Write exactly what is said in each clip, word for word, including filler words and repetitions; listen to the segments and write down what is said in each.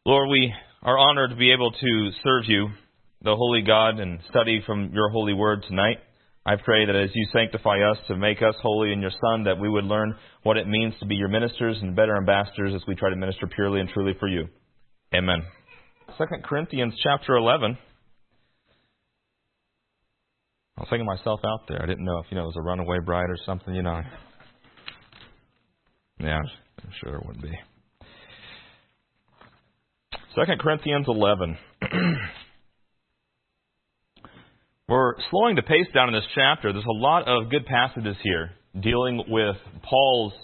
Lord, we are honored to be able to serve you, the holy God, and study from your holy word tonight. I pray that as you sanctify us to make us holy in your Son, that we would learn what it means to be your ministers and better ambassadors as we try to minister purely and truly for you. Amen. Second Corinthians chapter eleven. I was thinking myself out there. I didn't know if, you know, it was a runaway bride or something, you know. Yeah, I'm sure there would be. Second Corinthians eleven. We're slowing the pace down in this chapter. There's a lot of good passages here dealing with Paul's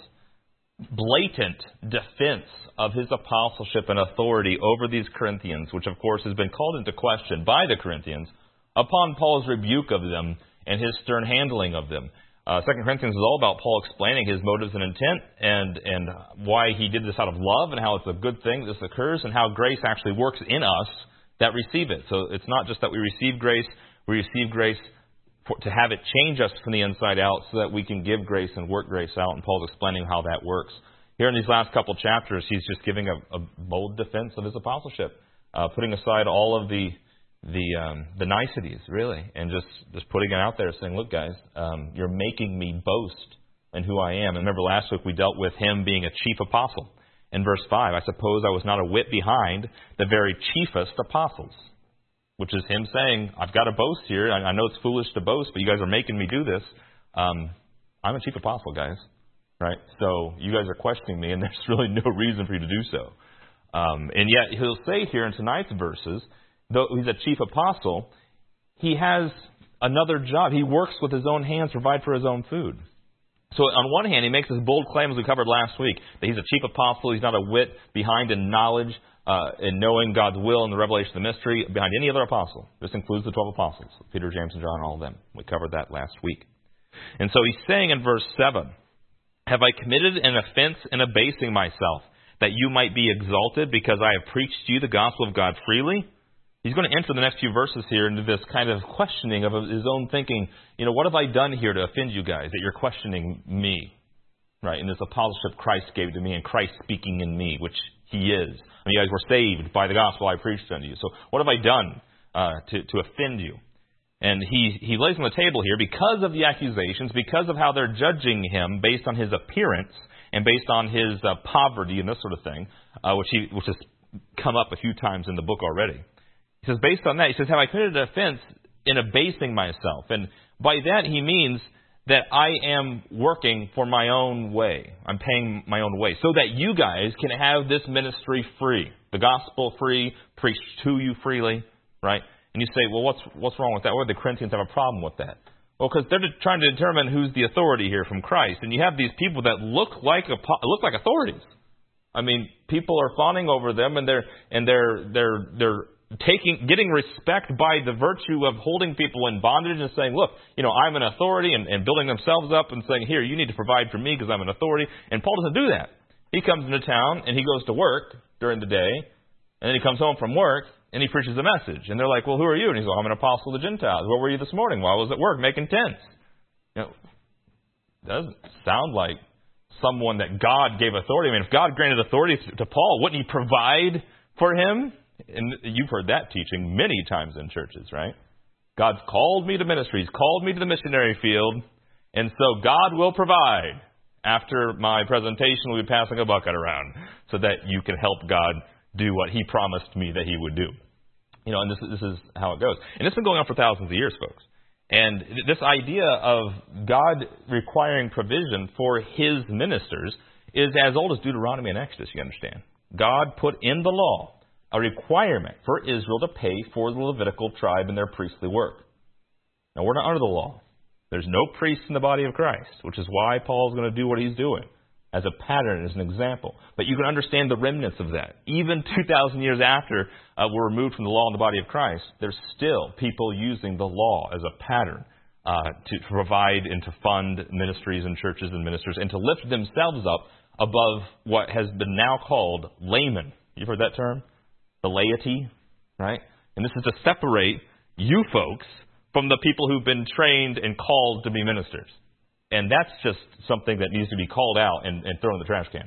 blatant defense of his apostleship and authority over these Corinthians, which of course has been called into question by the Corinthians upon Paul's rebuke of them and his stern handling of them. Uh, Second Corinthians is all about Paul explaining his motives and intent and, and why he did this out of love and how it's a good thing this occurs and how grace actually works in us that receive it. So it's not just that we receive grace, we receive grace for, to have it change us from the inside out so that we can give grace and work grace out. And Paul's explaining how that works. Here in these last couple chapters, he's just giving a, a bold defense of his apostleship, uh, putting aside all of the the um, the niceties, really, and just, just putting it out there saying, look, guys, um, you're making me boast in who I am. And remember last week we dealt with him being a chief apostle. In verse five, I suppose I was not a whit behind the very chiefest apostles, which is him saying, I've got to boast here. I, I know it's foolish to boast, but you guys are making me do this. Um, I'm a chief apostle, guys, right? So you guys are questioning me, and there's really no reason for you to do so. Um, and yet he'll say here in tonight's verses, though he's a chief apostle, he has another job. He works with his own hands to provide for his own food. So on one hand, he makes this bold claim, as we covered last week, that he's a chief apostle. He's not a whit behind in knowledge, uh, in knowing God's will and the revelation of the mystery behind any other apostle. This includes the twelve apostles, Peter, James, and John, all of them. We covered that last week. And so he's saying in verse seven, have I committed an offense in abasing myself, that you might be exalted because I have preached to you the gospel of God freely? He's going to enter the next few verses here into this kind of questioning of his own thinking. You know, what have I done here to offend you guys that you're questioning me? Right, and this apostleship Christ gave to me and Christ speaking in me, which he is. I mean, you guys were saved by the gospel I preached unto you. So what have I done uh, to, to offend you? And he, he lays on the table here because of the accusations, because of how they're judging him based on his appearance and based on his uh, poverty and this sort of thing, uh, which, he, which has come up a few times in the book already. He says, based on that, he says, have I committed an offense in abasing myself? And by that he means that I am working for my own way. I'm paying my own way so that you guys can have this ministry free, the gospel free, preached to you freely, right? And you say, well, what's what's wrong with that? Or the Corinthians have a problem with that? Well, because they're trying to determine who's the authority here from Christ. And you have these people that look like look like authorities. I mean, people are fawning over them, and they're and they're they're they're taking, getting respect by the virtue of holding people in bondage and saying, look, you know, I'm an authority, and, and building themselves up and saying, here, you need to provide for me because I'm an authority. And Paul doesn't do that. He comes into town and he goes to work during the day, and then he comes home from work and he preaches a message. And they're like, well, who are you? And he's like, I'm an apostle of the Gentiles. Where were you this morning? Well, I was at work making tents. You know, doesn't sound like someone that God gave authority. I mean, if God granted authority to Paul, wouldn't he provide for him? And you've heard that teaching many times in churches, right? God's called me to ministry. He's called me to the missionary field. And so God will provide. After my presentation, we'll be passing a bucket around so that you can help God do what he promised me that he would do. You know, and this, this is how it goes. And it's been going on for thousands of years, folks. And this idea of God requiring provision for his ministers is as old as Deuteronomy and Exodus, you understand. God put in the law a requirement for Israel to pay for the Levitical tribe in their priestly work. Now, we're not under the law. There's no priest in the body of Christ, which is why Paul's going to do what he's doing as a pattern, as an example. But you can understand the remnants of that. Even two thousand years after uh, we're removed from the law in the body of Christ, there's still people using the law as a pattern uh, to, to provide and to fund ministries and churches and ministers and to lift themselves up above what has been now called laymen. You've heard that term? The laity, right? And this is to separate you folks from the people who've been trained and called to be ministers. And that's just something that needs to be called out and, and thrown in the trash can.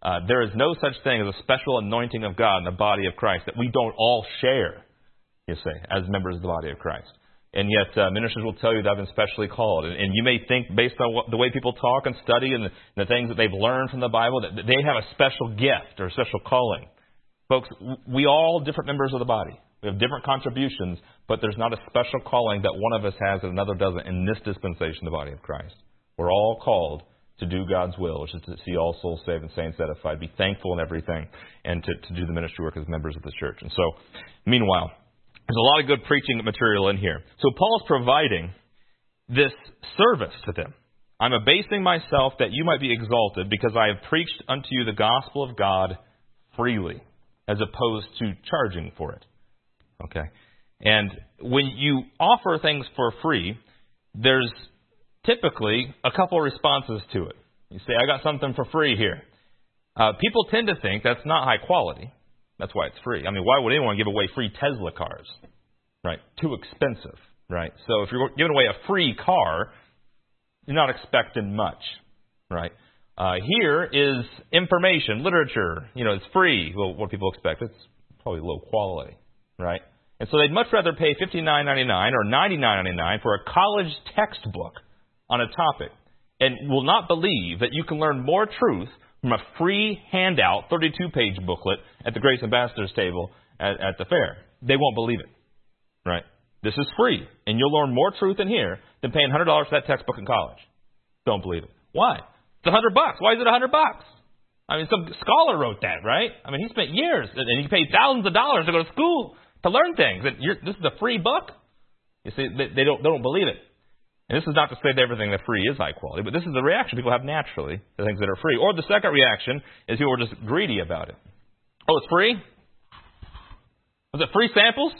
Uh, there is no such thing as a special anointing of God in the body of Christ that we don't all share, you say, as members of the body of Christ. And yet uh, ministers will tell you that I've been specially called. And, and you may think, based on what, the way people talk and study and the, the things that they've learned from the Bible, that they have a special gift or a special calling. Folks, we all different members of the body. We have different contributions, but there's not a special calling that one of us has and another doesn't in this dispensation, the body of Christ. We're all called to do God's will, which is to see all souls saved and saints edified, be thankful in everything, and to, to do the ministry work as members of the church. And so, meanwhile, there's a lot of good preaching material in here. So Paul's providing this service to them. I'm abasing myself that you might be exalted because I have preached unto you the gospel of God freely, as opposed to charging for it. Okay? And when you offer things for free, there's typically a couple of responses to it. You say, I got something for free here. Uh, people tend to think that's not high quality. That's why it's free. I mean, why would anyone give away free Tesla cars? Right? Too expensive. Right? So if you're giving away a free car, you're not expecting much. Right? Uh, here is information, literature. You know, it's free. Well, what people expect, it's probably low quality. Right? And so they'd much rather pay fifty-nine ninety-nine or ninety-nine ninety-nine for a college textbook on a topic, and will not believe that you can learn more truth from a free handout, thirty-two page booklet at the Grace Ambassadors table at, at the fair. They won't believe it. Right? This is free, and you'll learn more truth in here than paying one hundred dollars for that textbook in college. Don't believe it. Why? It's one hundred bucks. Why is it one hundred bucks? I mean, some scholar wrote that, right? I mean, he spent years, and he paid thousands of dollars to go to school to learn things. And you're, this is a free book? You see, they, they don't they don't believe it. And this is not to say that everything that's free is high quality, but this is the reaction people have naturally to things that are free. Or the second reaction is people are just greedy about it. Oh, it's free? Was it free samples?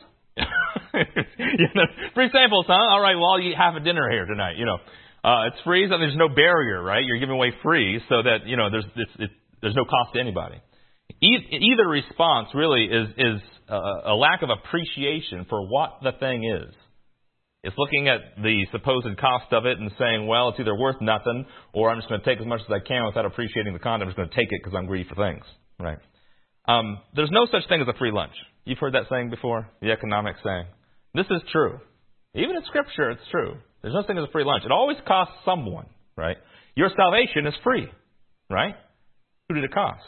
you know, free samples, huh? All right, well, I'll eat half a dinner here tonight. You know, uh, it's free, so there's no barrier, right? You're giving away free, so that you know there's it's, it, there's no cost to anybody. E- either response really is is a, a lack of appreciation for what the thing is. It's looking at the supposed cost of it and saying, well, it's either worth nothing or I'm just going to take as much as I can without appreciating the content. I'm just going to take it because I'm greedy for things. Right? Um, there's no such thing as a free lunch. You've heard that saying before, the economic saying. This is true. Even in Scripture, it's true. There's no such thing as a free lunch. It always costs someone. Right? Your salvation is free. Right? Who did it cost?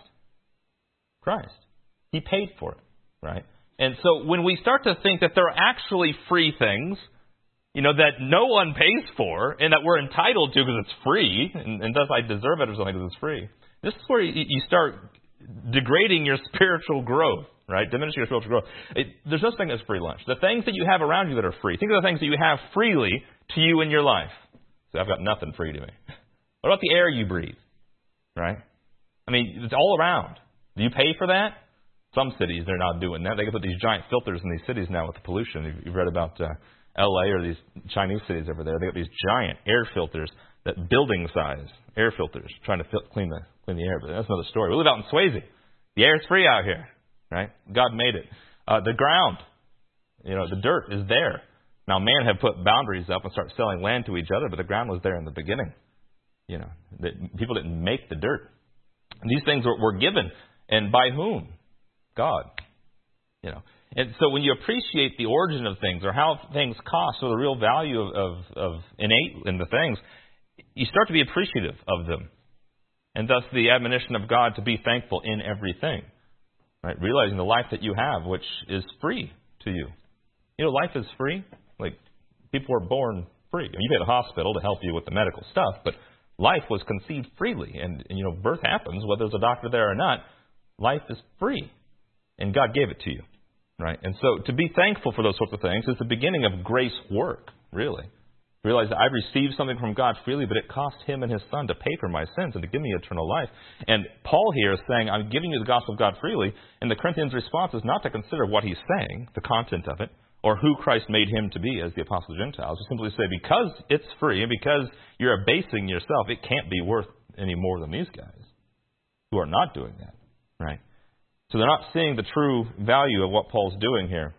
Christ. He paid for it. Right? And so when we start to think that there are actually free things, you know, that no one pays for and that we're entitled to because it's free, and, and thus I deserve it or something because it's free. This is where you, you start degrading your spiritual growth, right? Diminishing your spiritual growth. It, there's no such thing as free lunch. The things that you have around you that are free, think of the things that you have freely to you in your life. So I've got nothing free to me. What about the air you breathe, right? I mean, it's all around. Do you pay for that? Some cities, they're not doing that. They can put these giant filters in these cities now with the pollution. You've read about Uh, L A or these Chinese cities over there, they got these giant air filters, that building size air filters, trying to fil- clean the clean the air. But that's another story. We live out in Swayze. The air's free out here, right? God made it. Uh, the ground, you know, the dirt is there. Now, man had put boundaries up and started selling land to each other, but the ground was there in the beginning. You know, the, people didn't make the dirt. And these things were, were given, and by whom? God. You know. And so when you appreciate the origin of things or how things cost or the real value of, of, of innate in the things, you start to be appreciative of them. And thus the admonition of God to be thankful in everything. Right? Realizing the life that you have, which is free to you. You know, life is free. Like, people were born free. I mean, you pay the hospital to help you with the medical stuff, but life was conceived freely. And, and, you know, birth happens, whether there's a doctor there or not. Life is free. And God gave it to you. Right? And so to be thankful for those sorts of things is the beginning of grace work, really. Realize that I received something from God freely, but it cost Him and His Son to pay for my sins and to give me eternal life. And Paul here is saying, I'm giving you the gospel of God freely, and the Corinthians' response is not to consider what he's saying, the content of it, or who Christ made him to be as the Apostle of the Gentiles. But simply say, because it's free and because you're abasing yourself, it can't be worth any more than these guys who are not doing that. Right? So they're not seeing the true value of what Paul's doing here.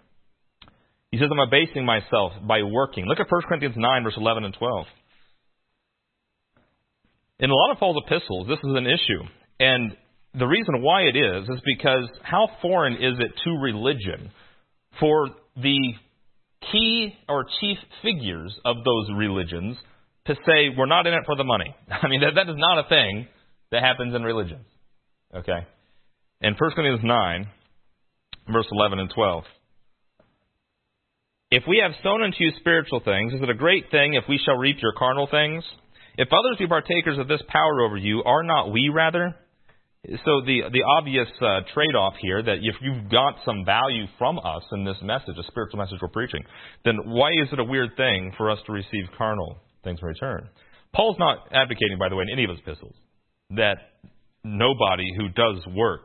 He says, I'm abasing myself by working. Look at First Corinthians nine, verse eleven and twelve. In a lot of Paul's epistles, this is an issue. And the reason why it is, is because how foreign is it to religion for the key or chief figures of those religions to say, we're not in it for the money? I mean, that, that is not a thing that happens in religions. Okay? In First Corinthians nine, verse eleven and twelve. If we have sown into you spiritual things, is it a great thing if we shall reap your carnal things? If others be partakers of this power over you, are not we rather? So the the obvious uh, trade-off here, that if you've got some value from us in this message, a spiritual message we're preaching, then why is it a weird thing for us to receive carnal things in return? Paul's not advocating, by the way, in any of his epistles, that nobody who does work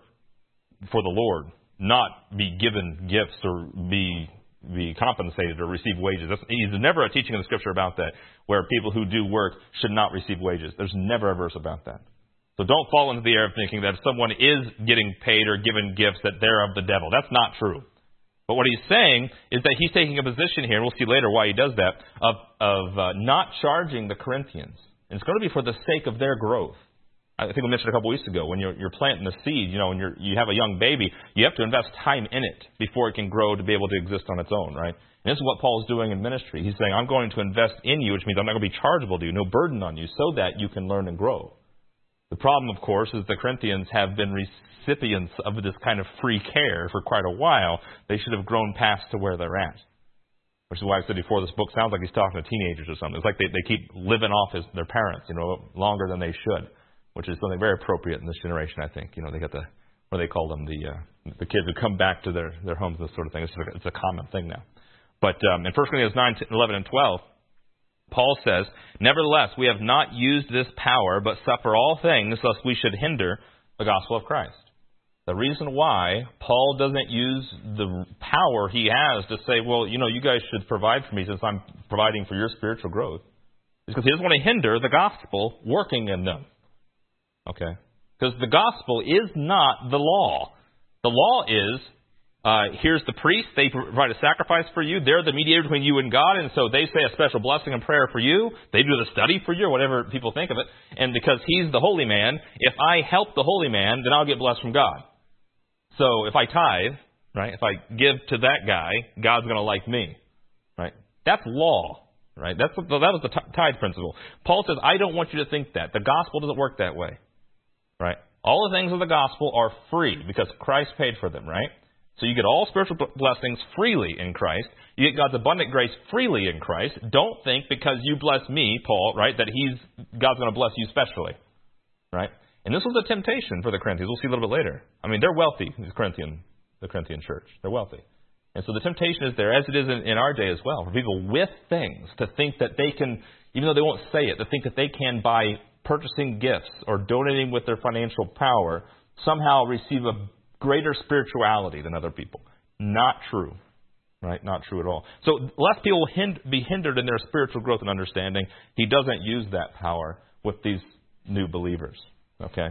for the Lord not be given gifts or be be compensated or receive wages. That's, he's never a teaching in the Scripture about that, where people who do work should not receive wages. There's never a verse about that. So don't fall into the error of thinking that if someone is getting paid or given gifts, that they're of the devil. That's not true. But what he's saying is that he's taking a position here, and we'll see later why he does that, of, of uh, not charging the Corinthians. And it's going to be for the sake of their growth. I think we mentioned a couple weeks ago, when you're, you're planting the seed, you know, when you're, you have a young baby, you have to invest time in it before it can grow to be able to exist on its own, right? And this is what Paul's doing in ministry. He's saying, I'm going to invest in you, which means I'm not going to be chargeable to you, no burden on you, so that you can learn and grow. The problem, of course, is the Corinthians have been recipients of this kind of free care for quite a while. They should have grown past to where they're at. Which is why I said before, this book sounds like he's talking to teenagers or something. It's like they, they keep living off his, their parents, you know, longer than they should, which is something very appropriate in this generation, I think. You know, they got the, what do they call them, the uh, the kids who come back to their, their homes, this sort of thing. It's a, it's a common thing now. But um, in First Corinthians nine, eleven, and twelve, Paul says, nevertheless, we have not used this power, but suffer all things, lest we should hinder the gospel of Christ. The reason why Paul doesn't use the power he has to say, well, you know, you guys should provide for me since I'm providing for your spiritual growth, is because he doesn't want to hinder the gospel working in them. Okay? Because the gospel is not the law. The law is, uh, here's the priest, they provide a sacrifice for you, they're the mediator between you and God, and so they say a special blessing and prayer for you, they do the study for you, or whatever people think of it, and because he's the holy man, if I help the holy man, then I'll get blessed from God. So if I tithe, right, if I give to that guy, God's going to like me, right? That's law, right? That's that was the tithe principle. Paul says, I don't want you to think that. The gospel doesn't work that way, right? All the things of the gospel are free because Christ paid for them, right? So you get all spiritual blessings freely in Christ. You get God's abundant grace freely in Christ. Don't think because you bless me, Paul, right, that he's God's going to bless you specially, right? And this was a temptation for the Corinthians. We'll see a little bit later. I mean, they're wealthy, the Corinthian, the Corinthian church. They're wealthy. And so the temptation is there, as it is in, in our day as well, for people with things to think that they can, even though they won't say it, to think that they can, by purchasing gifts or donating with their financial power, somehow receive a greater spirituality than other people. Not true. Right? Not true at all. So lest people hind- be hindered in their spiritual growth and understanding, he doesn't use that power with these new believers. Okay?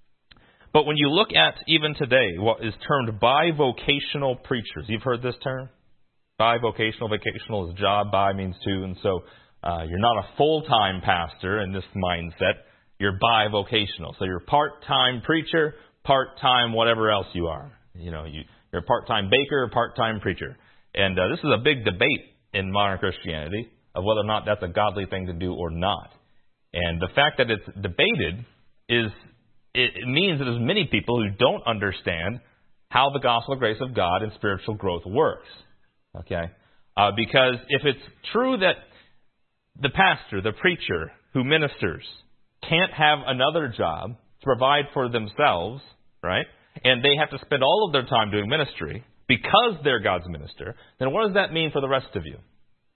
But when you look at, even today, what is termed bivocational preachers. You've heard this term? Bivocational. Vocational is job. Bi means two. And so uh, you're not a full-time pastor in this mindset. You're bivocational. So you're a part-time preacher, part-time whatever else you are. You know, you, you're a part-time baker, part-time preacher. And uh, this is a big debate in modern Christianity of whether or not that's a godly thing to do or not. And the fact that it's debated is it, it means that there's many people who don't understand how the gospel of grace of God and spiritual growth works. Okay? Uh, because if it's true that the pastor, the preacher who ministers can't have another job to provide for themselves, right? And they have to spend all of their time doing ministry because they're God's minister, then what does that mean for the rest of you?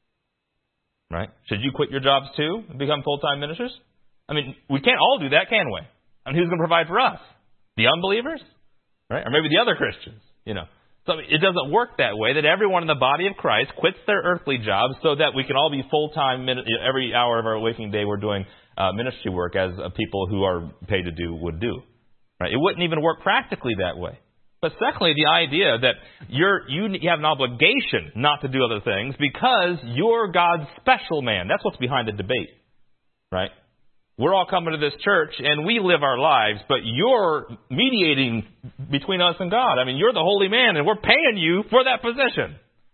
Right? Should you quit your jobs too and become full-time ministers? I mean, we can't all do that, can we? I mean, who's going to provide for us? The unbelievers? Right? Or maybe the other Christians, you know. So it doesn't work that way, that everyone in the body of Christ quits their earthly jobs so that we can all be full-time, every hour of our waking day we're doing uh, ministry work as uh, people who are paid to do would do. Right? It wouldn't even work practically that way. But secondly, the idea that you're, you have an obligation not to do other things because you're God's special man. That's what's behind the debate. Right? we're all coming to this church and we live our lives, but you're mediating between us and God. I mean, you're the holy man and we're paying you for that position.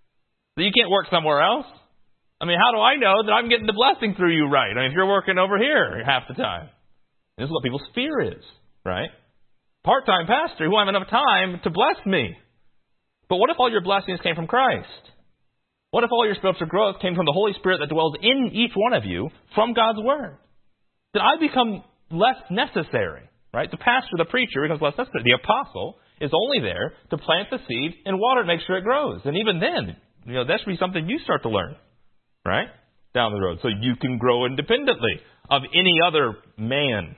So you can't work somewhere else. I mean, how do I know that I'm getting the blessing through you right? I mean, if you're working over here half the time. This is what people's fear is, right? Part-time pastor who won't have enough time to bless me. But what if all your blessings came from Christ? What if all your spiritual growth came from the Holy Spirit that dwells in each one of you from God's Word? Did I become less necessary, right? The pastor, the preacher becomes less necessary. The apostle is only there to plant the seed and water to make sure it grows. And even then, you know, that should be something you start to learn, right? Down the road. So you can grow independently of any other man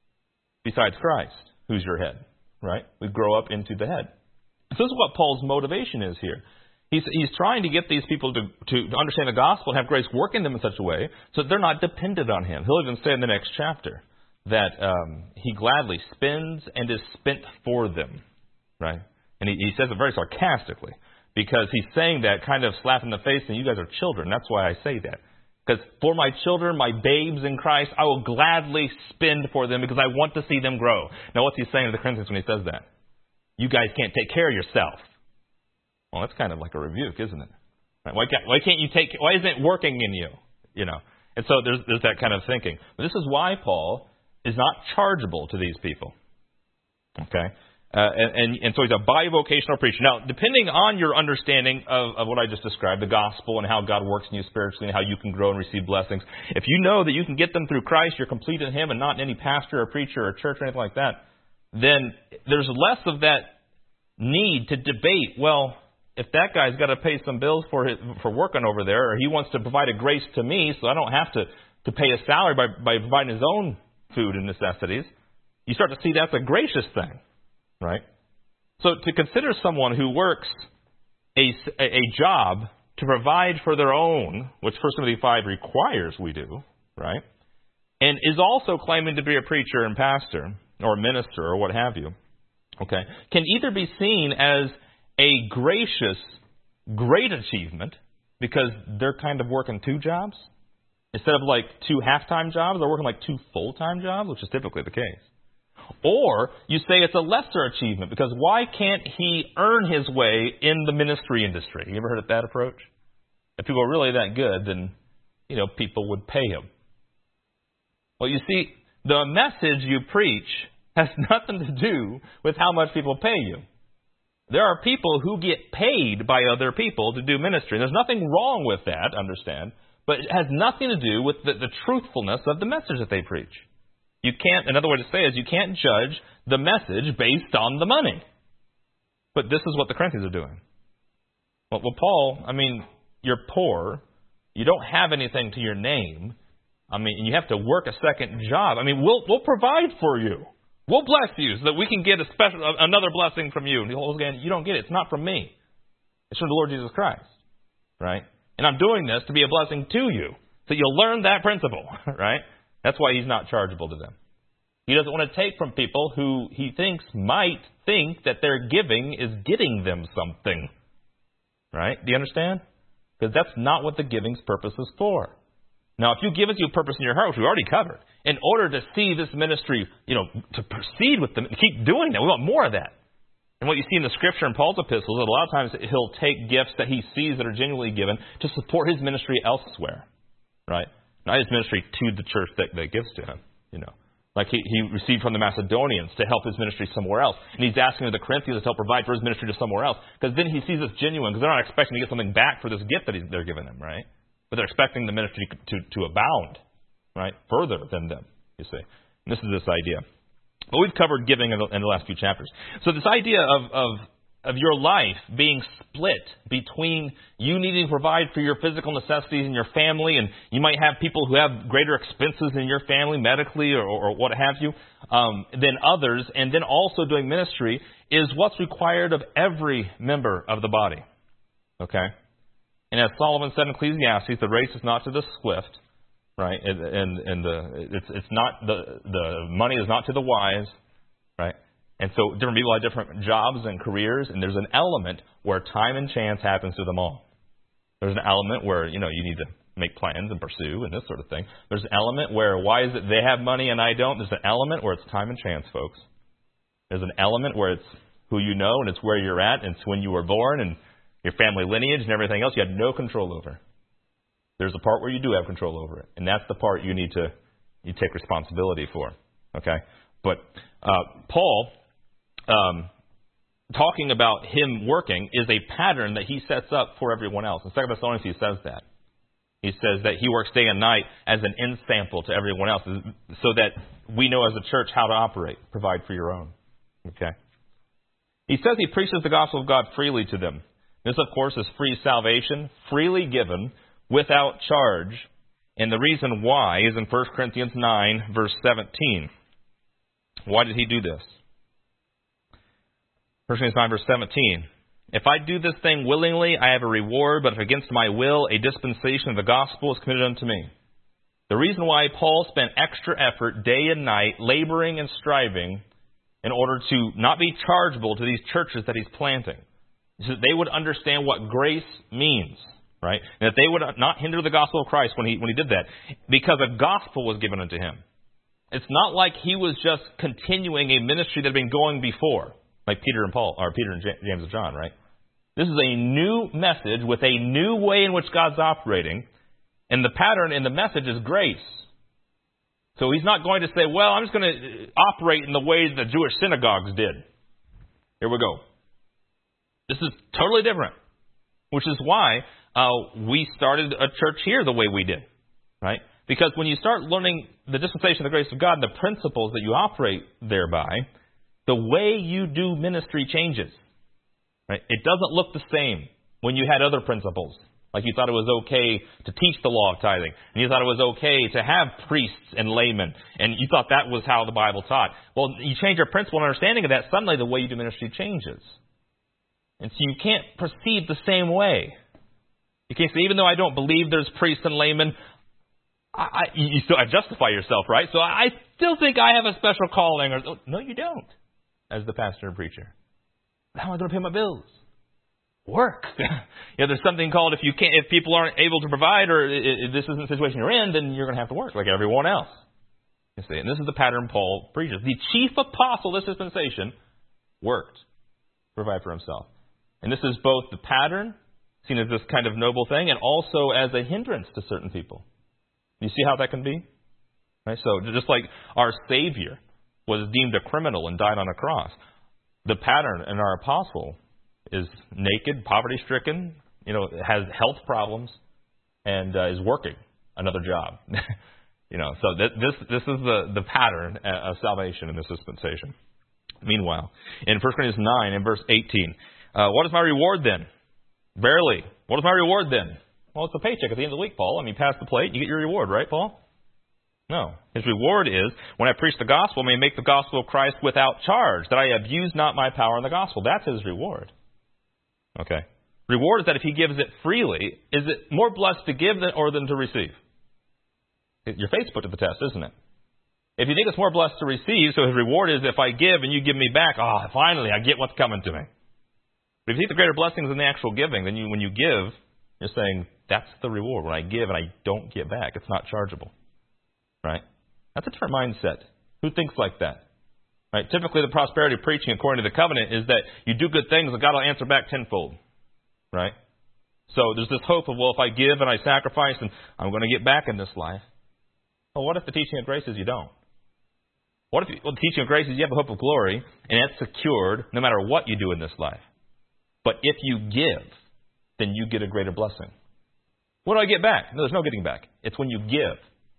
besides Christ, who's your head, right? We grow up into the head. So this is what Paul's motivation is here. He's, he's trying to get these people to, to understand the gospel and have grace work in them in such a way so that they're not dependent on him. He'll even say in the next chapter that um, he gladly spends and is spent for them, right? And he, he says it very sarcastically because he's saying that kind of slap in the face and you guys are children. That's why I say that. Because for my children, my babes in Christ, I will gladly spend for them because I want to see them grow. Now, what's he saying to the Corinthians when he says that? You guys can't take care of yourself. Well, that's kind of like a rebuke, isn't it? Right? Why can't, why can't you take? Why isn't it working in you? You know. And so there's there's that kind of thinking. But this is why Paul is not chargeable to these people. Okay. Uh, and, and, and so he's a bivocational preacher. Now, depending on your understanding of, of what I just described, the gospel and how God works in you spiritually and how you can grow and receive blessings, if you know that you can get them through Christ, you're complete in Him and not in any pastor or preacher or church or anything like that, then there's less of that need to debate, well, if that guy's got to pay some bills for his, for working over there, or he wants to provide a grace to me so I don't have to, to pay a salary by, by providing his own food and necessities, you start to see that's a gracious thing. Right? So to consider someone who works a, a job to provide for their own, which First Timothy five requires we do, right? And is also claiming to be a preacher and pastor or minister or what have you, okay, can either be seen as a gracious, great achievement because they're kind of working two jobs. Instead of like two half-time jobs, they're working like two full-time jobs, which is typically the case. Or you say it's a lesser achievement because why can't he earn his way in the ministry industry? You ever heard of that approach? If people are really that good, then, you know, people would pay him. Well, you see, the message you preach has nothing to do with how much people pay you. There are people who get paid by other people to do ministry. There's nothing wrong with that, understand, but it has nothing to do with the, the truthfulness of the message that they preach. You can't, another way to say it is you can't judge the message based on the money. But this is what the Corinthians are doing. Well, well, Paul, I mean, you're poor. You don't have anything to your name. I mean, you have to work a second job. I mean, we'll we'll provide for you. We'll bless you so that we can get a special another blessing from you. And the whole again, you don't get it. It's not from me. It's from the Lord Jesus Christ, right? And I'm doing this to be a blessing to you, so you'll learn that principle, right? That's why he's not chargeable to them. He doesn't want to take from people who he thinks might think that their giving is getting them something. Right? Do you understand? Because that's not what the giving's purpose is for. Now, if you give it to a purpose in your heart, which we already covered, in order to see this ministry, you know, to proceed with them, to keep doing that, we want more of that. And what you see in the Scripture in Paul's epistles, that a lot of times he'll take gifts that he sees that are genuinely given to support his ministry elsewhere. Right? Not his ministry to the church that, that gives to him, you know. Like he, he received from the Macedonians to help his ministry somewhere else. And he's asking the Corinthians to help provide for his ministry to somewhere else. Because then he sees it's genuine, because they're not expecting to get something back for this gift that he's, they're giving him, right? But they're expecting the ministry to, to abound, right? Further than them, you see. And this is this idea. But we've covered giving in the, in the last few chapters. So this idea of, of of your life being split between you needing to provide for your physical necessities in your family, and you might have people who have greater expenses in your family medically or, or what have you um, than others, and then also doing ministry is what's required of every member of the body. Okay? And as Solomon said in Ecclesiastes, the race is not to the swift, right? And, and, and the it's it's not the the money is not to the wise, right? And so different people have different jobs and careers, and there's an element where time and chance happens to them all. There's an element where, you know, you need to make plans and pursue and this sort of thing. There's an element where, why is it they have money and I don't? There's an element where it's time and chance, folks. There's an element where it's who you know and it's where you're at and it's when you were born and your family lineage and everything else you had no control over. There's a part where you do have control over it, and that's the part you need to you take responsibility for. Okay, but uh, Paul, um, talking about him working, is a pattern that he sets up for everyone else. In Second Thessalonians, he says that. He says that he works day and night as an ensample to everyone else, so that we know as a church how to operate, provide for your own. Okay. He says he preaches the gospel of God freely to them. This, of course, is free salvation, freely given, without charge. And the reason why is in First Corinthians nine, verse seventeen. Why did he do this? First Corinthians nine, verse seventeen. If I do this thing willingly, I have a reward, but if against my will, a dispensation of the gospel is committed unto me. The reason why Paul spent extra effort day and night, laboring and striving, in order to not be chargeable to these churches that he's planting, so that they would understand what grace means, right? And that they would not hinder the gospel of Christ when he when he did that, because a gospel was given unto him. It's not like he was just continuing a ministry that had been going before, like Peter and Paul, or Peter and James and John, right? This is a new message with a new way in which God's operating, and the pattern in the message is grace. So he's not going to say, well, I'm just going to operate in the way the Jewish synagogues did. Here we go. This is totally different, which is why uh, we started a church here the way we did, right? Because when you start learning the dispensation of the grace of God and the principles that you operate thereby, the way you do ministry changes, right? It doesn't look the same when you had other principles. Like you thought it was okay to teach the law of tithing, and you thought it was okay to have priests and laymen, and you thought that was how the Bible taught. Well, you change your principle and understanding of that, suddenly the way you do ministry changes. And so you can't proceed the same way. You can't say, even though I don't believe there's priests and laymen, I, I, you still I justify yourself, right? So I still think I have a special calling. Or, no, you don't, as the pastor and preacher. How am I going to pay my bills? Work. Yeah, there's something called if you can't, if people aren't able to provide, or if this isn't the situation you're in, then you're going to have to work like everyone else. You see, and this is the pattern Paul preaches. The chief apostle, this dispensation, worked to provide for himself, and this is both the pattern, seen as this kind of noble thing, and also as a hindrance to certain people. You see how that can be? Right. So just like our Savior was deemed a criminal and died on a cross, the pattern in our apostle is naked, poverty-stricken, you know, has health problems, and uh, is working another job. you know, so th- this this is the, the pattern of salvation in this dispensation. Meanwhile, in First Corinthians nine, in verse eighteen, uh, what is my reward then? Verily, what is my reward then? Well, it's a paycheck at the end of the week, Paul. I mean, pass the plate, you get your reward, right, Paul? No. His reward is, when I preach the gospel, may make the gospel of Christ without charge, that I abuse not my power in the gospel. That's his reward. Okay. Reward is that if he gives it freely, is it more blessed to give than or than to receive? Your faith's put to the test, isn't it? If you think it's more blessed to receive, so his reward is if I give and you give me back, ah, oh, finally I get what's coming to me. But if you think the greater blessings in the actual giving, then you, when you give, you're saying that's the reward. When I give and I don't get back, it's not chargeable. Right? That's a different mindset. Who thinks like that? Right? Typically, the prosperity preaching, according to the covenant, is that you do good things and God will answer back tenfold. Right? So there's this hope of, well, if I give and I sacrifice, and I'm going to get back in this life. Well, what if the teaching of grace is you don't? What if you, well, the teaching of grace is you have a hope of glory, and it's secured no matter what you do in this life. But if you give, then you get a greater blessing. What do I get back? No, there's no getting back. It's when you give.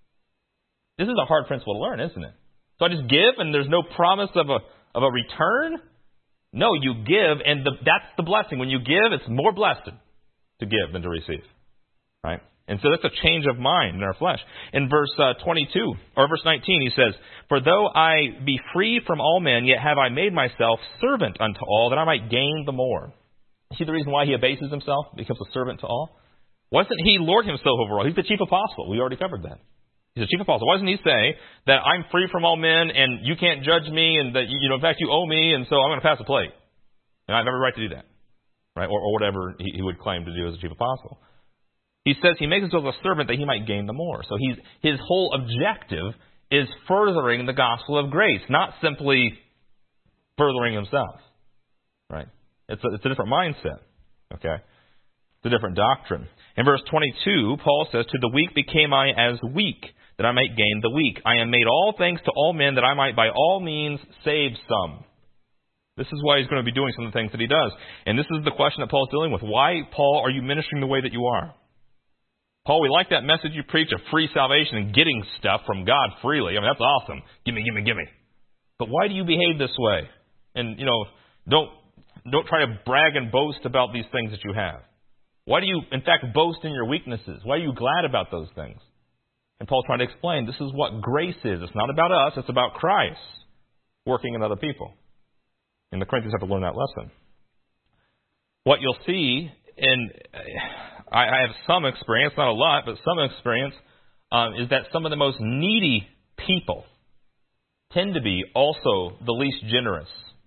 This is a hard principle to learn, isn't it? So I just give and there's no promise of a of a return? No, you give, and the, that's the blessing. When you give, it's more blessed to give than to receive. Right? And so that's a change of mind in our flesh. In verse uh, twenty-two, or verse nineteen, he says, For though I be free from all men, yet have I made myself servant unto all, that I might gain the more. See the reason why he abases himself, becomes a servant to all? Wasn't he Lord himself over all? He's the chief apostle. We already covered that. He's the chief apostle. Why doesn't he say that I'm free from all men and you can't judge me and that, you know, in fact, you owe me and so I'm going to pass the plate. And I have every right to do that. Right? Or, or whatever he, he would claim to do as a chief apostle. He says he makes himself a servant that he might gain the more. So he's, his whole objective is furthering the gospel of grace, not simply furthering himself. Right? It's a, it's a different mindset. Okay? It's a different doctrine. In verse twenty-two, Paul says, "To the weak became I as weak, that I might gain the weak. I am made all things to all men, that I might by all means save some." This is why he's going to be doing some of the things that he does. And this is the question that Paul's dealing with. Why, Paul, are you ministering the way that you are? Paul, we like that message you preach of free salvation and getting stuff from God freely. I mean, that's awesome. Give me, give me, give me. But why do you behave this way? And, you know, don't don't try to brag and boast about these things that you have. Why do you, in fact, boast in your weaknesses? Why are you glad about those things? And Paul's trying to explain this is what grace is. It's not about us. It's about Christ working in other people. And the Corinthians have to learn that lesson. What you'll see, and I, I have some experience, not a lot, but some experience, um, is that some of the most needy people tend to be also the least generous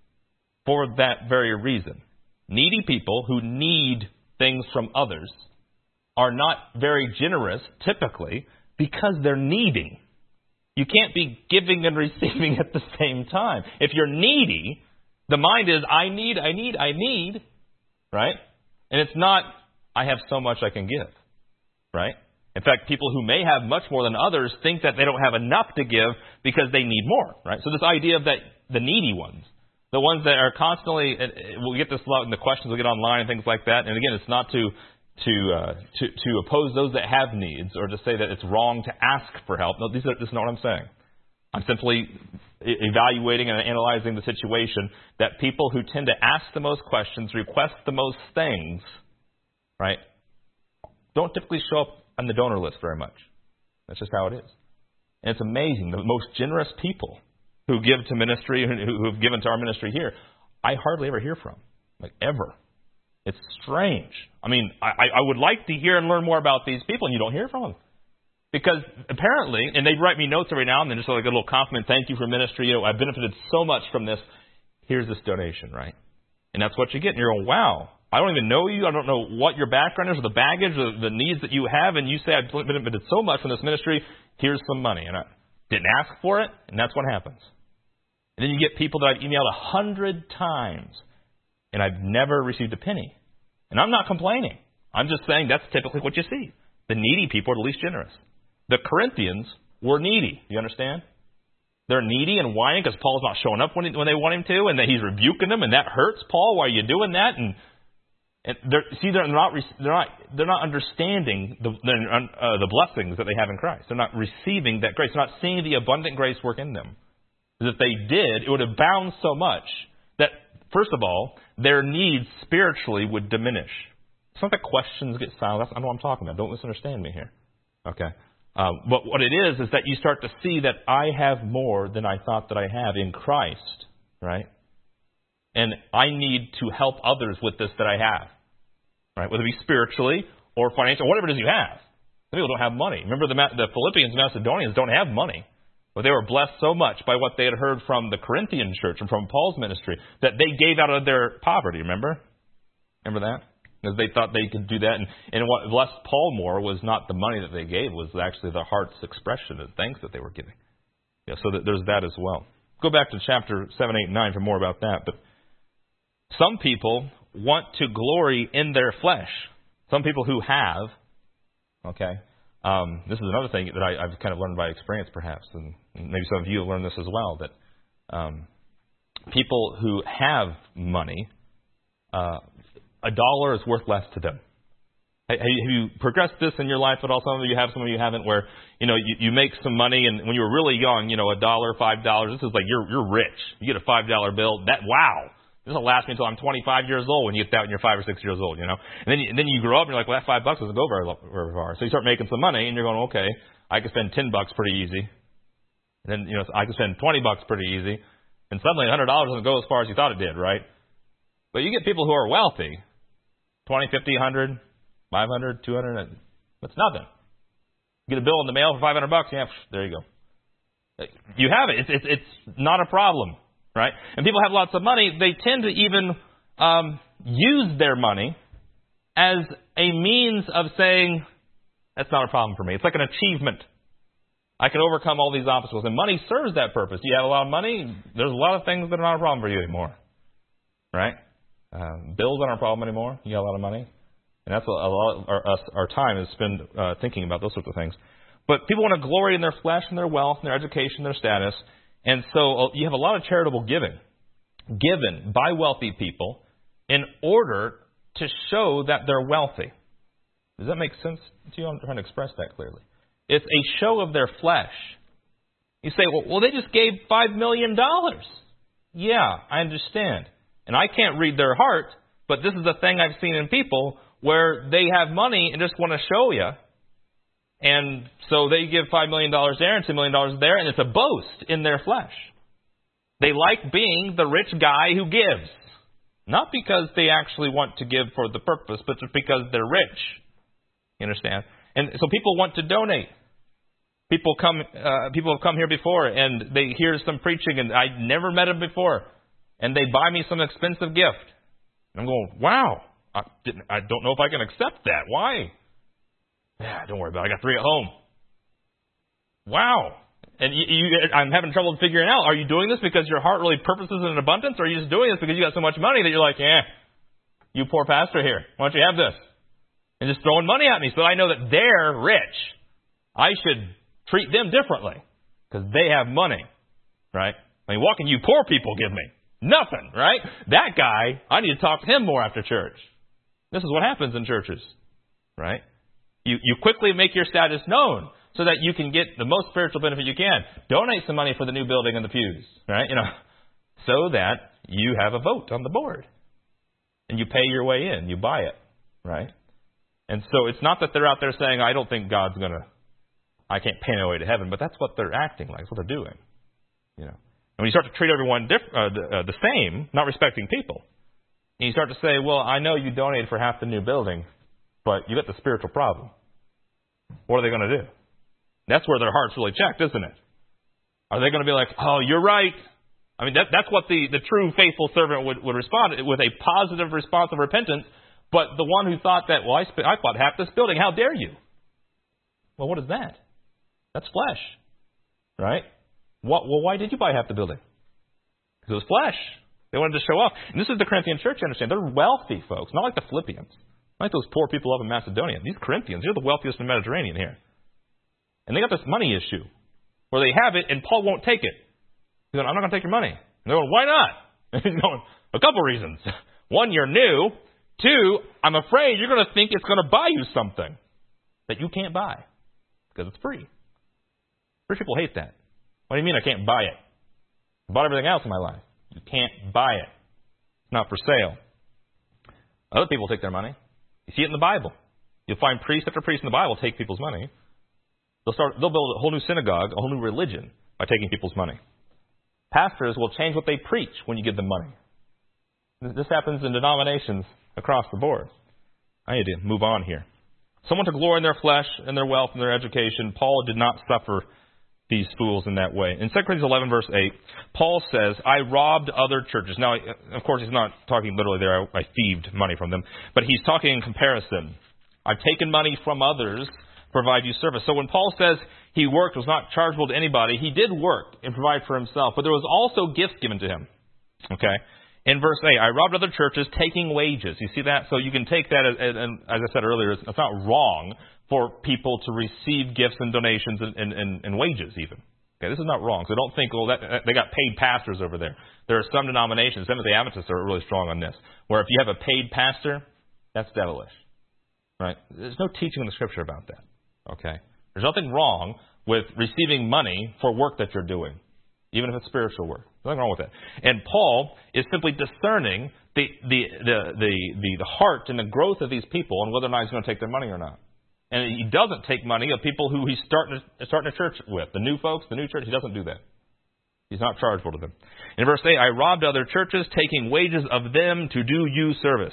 for that very reason. Needy people who need things from others are not very generous, typically, because they're needing. You can't be giving and receiving at the same time. If you're needy, the mind is, I need, I need, I need, right? And it's not, I have so much I can give, right? In fact, people who may have much more than others think that they don't have enough to give because they need more, right? So this idea of that the needy ones, the ones that are constantly, we'll get this a lot in the questions we'll get online and things like that. And again, it's not to to uh, to, to oppose those that have needs or to say that it's wrong to ask for help. No, these are, this is not what I'm saying. I'm simply evaluating and analyzing the situation that people who tend to ask the most questions, request the most things, right, don't typically show up on the donor list very much. That's just how it is. And it's amazing. The most generous people who give to ministry, who have given to our ministry here, I hardly ever hear from. Like, ever. It's strange. I mean, I, I would like to hear and learn more about these people, and you don't hear from them. Because apparently, and they write me notes every now and then, just like a little compliment, thank you for ministry, you know, I've benefited so much from this. Here's this donation, right? And that's what you get. And you're going, wow, I don't even know you. I don't know what your background is or the baggage or the needs that you have. And you say, I've benefited so much from this ministry. Here's some money. And I didn't ask for it, and that's what happens. And then you get people that I've emailed a hundred times, and I've never received a penny. And I'm not complaining. I'm just saying that's typically what you see. The needy people are the least generous. The Corinthians were needy. You understand? They're needy and whining because Paul's not showing up when, he, when they want him to, and that he's rebuking them, and that hurts Paul. Why are you doing that? And, and they're, see, they're not they're not they're not understanding the uh, the blessings that they have in Christ. They're not receiving that grace. They're not seeing the abundant grace work in them. Because if they did, it would abound so much that, first of all, their needs spiritually would diminish. It's not that questions get silent. That's not what I'm talking about. Don't misunderstand me here. Okay. Um, but what it is, is that you start to see that I have more than I thought that I have in Christ, right? And I need to help others with this that I have, right? Whether it be spiritually or financially, or whatever it is you have. Some people don't have money. Remember, the, the Philippians, Macedonians don't have money. But they were blessed so much by what they had heard from the Corinthian church and from Paul's ministry that they gave out of their poverty, remember? Remember that? Because they thought they could do that. And, and what blessed Paul more was not the money that they gave, was actually the heart's expression of thanks that they were giving. Yeah, so that there's that as well. Go back to chapter seven, eight, and nine for more about that. But some people want to glory in their flesh. Some people who have, okay, um, this is another thing that I, I've kind of learned by experience perhaps, and maybe some of you have learned this as well, that um, people who have money, uh, a dollar is worth less to them. Have you progressed this in your life at all? Some of you have, some of you haven't, where, you know, you, you make some money, and when you were really young, you know, a dollar, five dollars, this is like you're you're rich. You get a five dollar bill, that, wow, this will last me until I'm twenty-five years old when you get that when you're five or six years old, you know. And then you, and then you grow up and you're like, well, that five bucks doesn't go very, very far. So you start making some money, and you're going, okay, I can spend ten bucks pretty easy. And then, you know, I can spend twenty bucks pretty easy. And suddenly one hundred dollars doesn't go as far as you thought it did, right? But you get people who are wealthy, twenty, fifty, one hundred, five hundred, two hundred, that's nothing. You get a bill in the mail for five hundred bucks, yeah, there you go. You have it. It's, it's, it's not a problem, right? And people have lots of money. They tend to even um, use their money as a means of saying, That's not a problem for me. It's like an achievement. I can overcome all these obstacles. And money serves that purpose. You have a lot of money, there's a lot of things that are not a problem for you anymore. Right? Uh, bills aren't a problem anymore. You got a lot of money. And that's a, a lot of our, us, our time is spent uh, thinking about those sorts of things. But people want to glory in their flesh and their wealth and their education, their status. And so you have a lot of charitable giving given by wealthy people in order to show that they're wealthy. Does that make sense to you? I'm trying to express that clearly. It's a show of their flesh. You say, well, well they just gave five million dollars. Yeah, I understand. And I can't read their heart, but this is a thing I've seen in people where they have money and just want to show you. And so they give five million dollars there and ten million dollars there, and it's a boast in their flesh. They like being the rich guy who gives. Not because they actually want to give for the purpose, but just because they're rich. You understand? And so people want to donate. People come. Uh, people have come here before, and they hear some preaching, and I never met them before, and they buy me some expensive gift. And I'm going, wow, I, didn't, I don't know if I can accept that. Why? Yeah, don't worry about it. I got three at home. Wow. And you, you, I'm having trouble figuring out, are you doing this because your heart really purposes in abundance, or are you just doing this because you got so much money that you're like, yeah, you poor pastor here, why don't you have this? And just throwing money at me so that I know that they're rich. I should treat them differently because they have money, right? I mean, what can you poor people give me? Nothing, right? That guy, I need to talk to him more after church. This is what happens in churches, right? You you quickly make your status known so that you can get the most spiritual benefit you can. Donate some money for the new building and the pews, right? You know, so that you have a vote on the board. And you pay your way in. You buy it, right? And so it's not that they're out there saying, I don't think God's going to, I can't pay my way to heaven, but that's what they're acting like. That's what they're doing. You know, and when you start to treat everyone diff- uh, the, uh, the same, not respecting people, and you start to say, well, I know you donated for half the new building, but you got the spiritual problem. What are they going to do? That's where their heart's really checked, isn't it? Are they going to be like, oh, you're right? I mean, that, that's what the, the true faithful servant would, would respond with, a positive response of repentance. But the one who thought that, well, I, sp- I bought half this building, how dare you? Well, what is that? That's flesh, right? What, well, why did you buy half the building? Because it was flesh. They wanted to show off. And this is the Corinthian church, you understand. They're wealthy folks, not like the Philippians. Not like those poor people up in Macedonia. These Corinthians, they're the wealthiest in the Mediterranean here. And they got this money issue where they have it and Paul won't take it. He's going, I'm not going to take your money. And they're going, why not? And he's going, a couple reasons. One, you're new. Two, I'm afraid you're going to think it's going to buy you something that you can't buy because it's free. Rich people hate that. What do you mean I can't buy it? I bought everything else in my life. You can't buy it. It's not for sale. Other people take their money. You see it in the Bible. You'll find priest after priest in the Bible take people's money. They'll start. They'll build a whole new synagogue, a whole new religion by taking people's money. Pastors will change what they preach when you give them money. This happens in denominations across the board. I need to move on here. Someone to glory in their flesh and their wealth and their education. Paul did not suffer these fools in that way. In Second Corinthians eleven, verse eight, Paul says, I robbed other churches. Now, of course, he's not talking literally there, I, I thieved money from them, but he's talking in comparison. I've taken money from others to provide you service. So when Paul says he worked, was not chargeable to anybody, he did work and provide for himself, but there was also gifts given to him. Okay? In verse eight, I robbed other churches taking wages. You see that? So you can take that, as, and as I said earlier, it's not wrong for people to receive gifts and donations and, and, and, and wages even. Okay, this is not wrong. So don't think, well, that, they got paid pastors over there. There are some denominations, some of the Adventists are really strong on this, where if you have a paid pastor, that's devilish. Right? There's no teaching in the Scripture about that. Okay? There's nothing wrong with receiving money for work that you're doing, even if it's spiritual work. Nothing wrong with that. And Paul is simply discerning the the the the, the, the heart and the growth of these people and whether or not he's going to take their money or not. And he doesn't take money of people who he's starting a, starting a church with. The new folks, the new church, he doesn't do that. He's not chargeable to them. In verse eight, I robbed other churches, taking wages of them to do you service.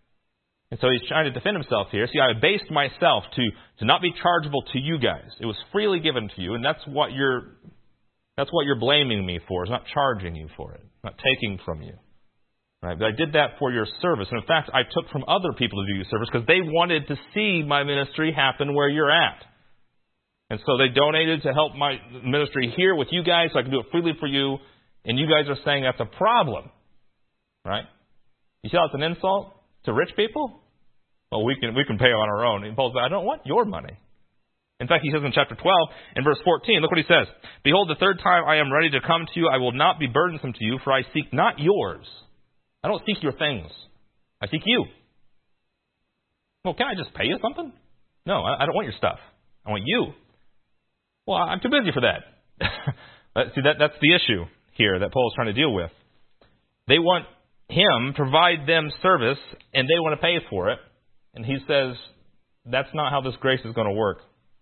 And so he's trying to defend himself here. See, I abased myself to, to not be chargeable to you guys. It was freely given to you, and that's what you're that's what you're blaming me for, is not charging you for it, not taking from you. Right? But I did that for your service. And in fact, I took from other people to do your service because they wanted to see my ministry happen where you're at. And so they donated to help my ministry here with you guys so I can do it freely for you. And you guys are saying that's a problem. Right? You see how it's an insult to rich people? Well, we can we can pay on our own. And Paul says, I don't want your money. In fact, he says in chapter twelve, in verse fourteen, look what he says. Behold, the third time I am ready to come to you. I will not be burdensome to you, for I seek not yours. I don't seek your things. I seek you. Well, can I just pay you something? No, I don't want your stuff. I want you. Well, I'm too busy for that. See, that that's the issue here that Paul's trying to deal with. They want him to provide them service, and they want to pay for it. And he says, that's not how this grace is going to work.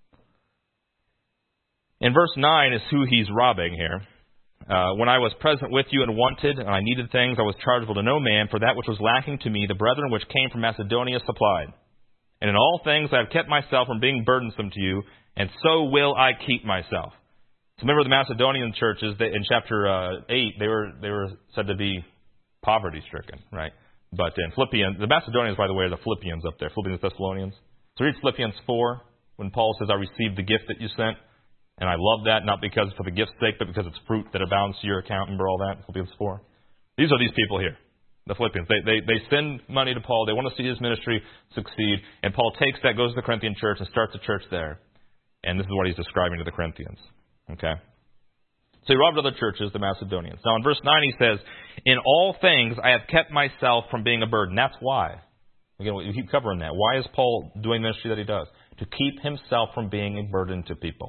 In verse nine is who he's robbing here. Uh, when I was present with you and wanted, and I needed things, I was chargeable to no man. For that which was lacking to me, the brethren which came from Macedonia supplied. And in all things I have kept myself from being burdensome to you, and so will I keep myself. So remember the Macedonian churches, they, in chapter uh, eight, they were they were said to be poverty-stricken, right? But in Philippians, the Macedonians, by the way, are the Philippians up there, Philippians and Thessalonians. So read Philippians four, when Paul says, I received the gift that you sent. And I love that, not because for the gift's sake, but because it's fruit that abounds to your account. Remember all that? Philippians four. These are these people here, the Philippians. They, they, they send money to Paul. They want to see his ministry succeed. And Paul takes that, goes to the Corinthian church, and starts a church there. And this is what he's describing to the Corinthians. Okay? So he robbed other churches, the Macedonians. Now in verse nine he says, in all things I have kept myself from being a burden. That's why. Again, we keep covering that. Why is Paul doing ministry that he does? To keep himself from being a burden to people.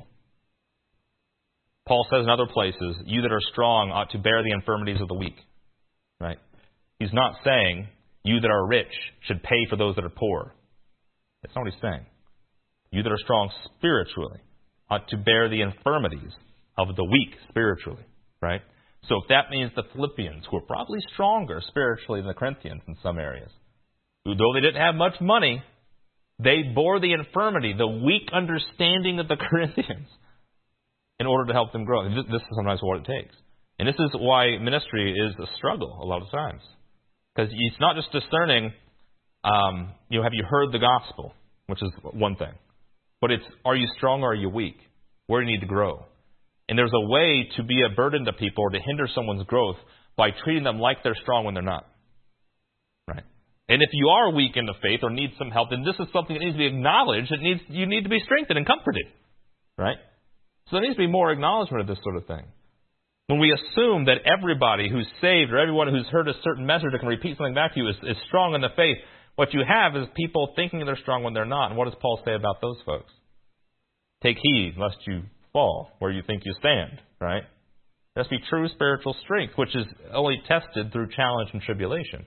Paul says in other places, you that are strong ought to bear the infirmities of the weak. Right? He's not saying you that are rich should pay for those that are poor. That's not what he's saying. You that are strong spiritually ought to bear the infirmities of the weak spiritually. Right? So if that means the Philippians, who are probably stronger spiritually than the Corinthians in some areas, who though they didn't have much money, they bore the infirmity, the weak understanding of the Corinthians, in order to help them grow. This is sometimes what it takes. And this is why ministry is a struggle a lot of times. Because it's not just discerning, um, you know, have you heard the gospel, which is one thing. But it's, are you strong or are you weak? Where do you need to grow? And there's a way to be a burden to people or to hinder someone's growth by treating them like they're strong when they're not. Right? And if you are weak in the faith or need some help, then this is something that needs to be acknowledged. It needs, you need to be strengthened and comforted. Right? So there needs to be more acknowledgement of this sort of thing. When we assume that everybody who's saved or everyone who's heard a certain message that can repeat something back to you is, is strong in the faith, what you have is people thinking they're strong when they're not. And what does Paul say about those folks? Take heed lest you fall where you think you stand, right? There has to be true spiritual strength, which is only tested through challenge and tribulation.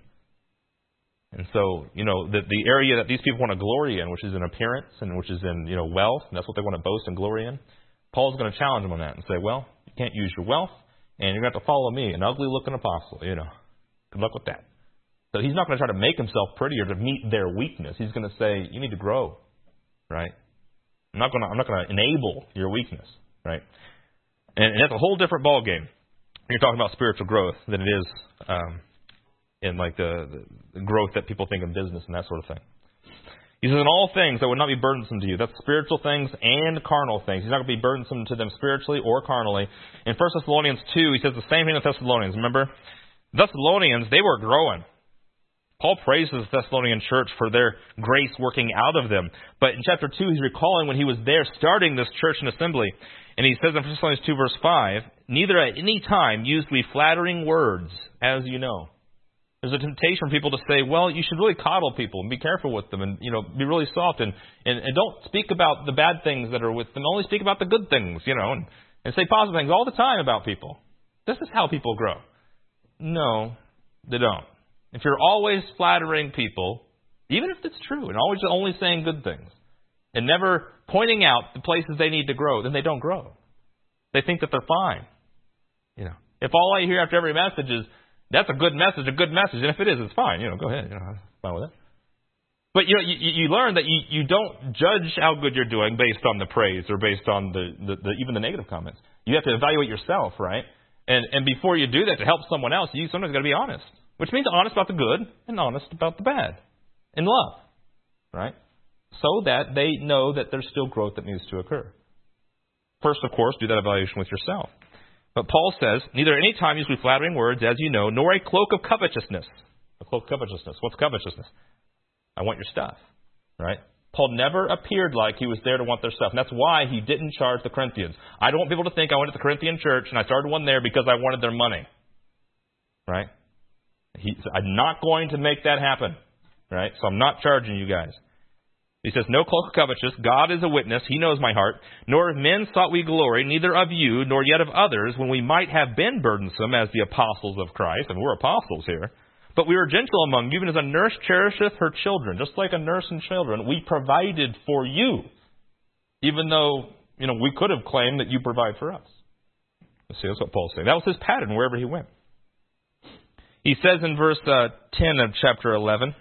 And so, you know, the, the area that these people want to glory in, which is in appearance and which is in, you know, wealth, and that's what they want to boast and glory in, Paul's going to challenge them on that and say, well, you can't use your wealth, and you're going to have to follow me, an ugly-looking apostle, you know. Good luck with that. So he's not going to try to make himself prettier to meet their weakness. He's going to say, you need to grow, right? I'm not going to, I'm not going to enable your weakness, right? And, and that's a whole different ballgame. You're talking about spiritual growth than it is um, in like the, the growth that people think in business and that sort of thing. He says, in all things that would not be burdensome to you. That's spiritual things and carnal things. He's not going to be burdensome to them spiritually or carnally. In First Thessalonians two, he says the same thing to Thessalonians. Remember? Thessalonians, they were growing. Paul praises the Thessalonian church for their grace working out of them. But in chapter two, he's recalling when he was there starting this church and assembly. And he says in First Thessalonians two, verse five, neither at any time used we flattering words, as you know. There's a temptation for people to say, well, you should really coddle people and be careful with them and, you know, be really soft and, and, and don't speak about the bad things that are with them. Only speak about the good things, you know, and, and say positive things all the time about people. This is how people grow. No, they don't. If you're always flattering people, even if it's true, and always only saying good things, and never pointing out the places they need to grow, then they don't grow. They think that they're fine. You know, if all I hear after every message is, that's a good message, a good message. And if it is, it's fine. You know, go ahead. You know, I'm fine with it. But you know, you, you learn that you, you don't judge how good you're doing based on the praise or based on the, the, the even the negative comments. You have to evaluate yourself, right? And and before you do that to help someone else, you sometimes got to be honest. which means honest about the good and honest about the bad in love, right? So that they know that there's still growth that needs to occur. First, of course, do that evaluation with yourself. But Paul says, neither at any time use we flattering words, as you know, nor a cloak of covetousness. A cloak of covetousness. What's covetousness? I want your stuff, right? Paul never appeared like he was there to want their stuff. And that's why he didn't charge the Corinthians. I don't want people to think I went to the Corinthian church and I started one there because I wanted their money, right? He, I'm not going to make that happen, right? So I'm not charging you guys. He says, no cloak of covetousness. God is a witness. He knows my heart. Nor of men sought we glory, neither of you, nor yet of others, when we might have been burdensome as the apostles of Christ. And we're apostles here. But we were gentle among you, even as a nurse cherisheth her children. Just like a nurse and children, we provided for you. Even though, you know, we could have claimed that you provide for us. Let's see, that's what Paul's saying. That was his pattern wherever he went. He says in verse uh, ten of chapter eleven,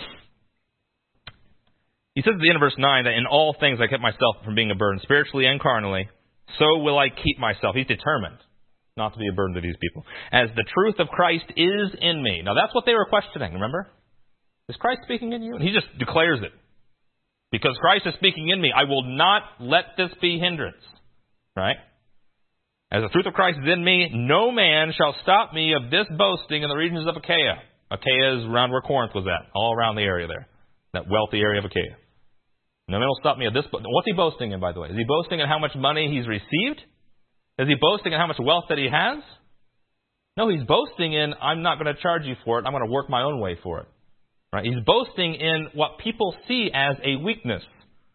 he says at the end of verse nine that in all things I kept myself from being a burden, spiritually and carnally. So will I keep myself. He's determined not to be a burden to these people. As the truth of Christ is in me. Now that's what they were questioning, remember? Is Christ speaking in you? And he just declares it. Because Christ is speaking in me, I will not let this be hindrance. Right? As the truth of Christ is in me, no man shall stop me of this boasting in the regions of Achaia. Achaia is around where Corinth was at, all around the area there. That wealthy area of Achaia. No man will stop me of this. What's he boasting in, by the way? Is he boasting in how much money he's received? Is he boasting in how much wealth that he has? No, he's boasting in, I'm not going to charge you for it. I'm going to work my own way for it. Right? He's boasting in what people see as a weakness.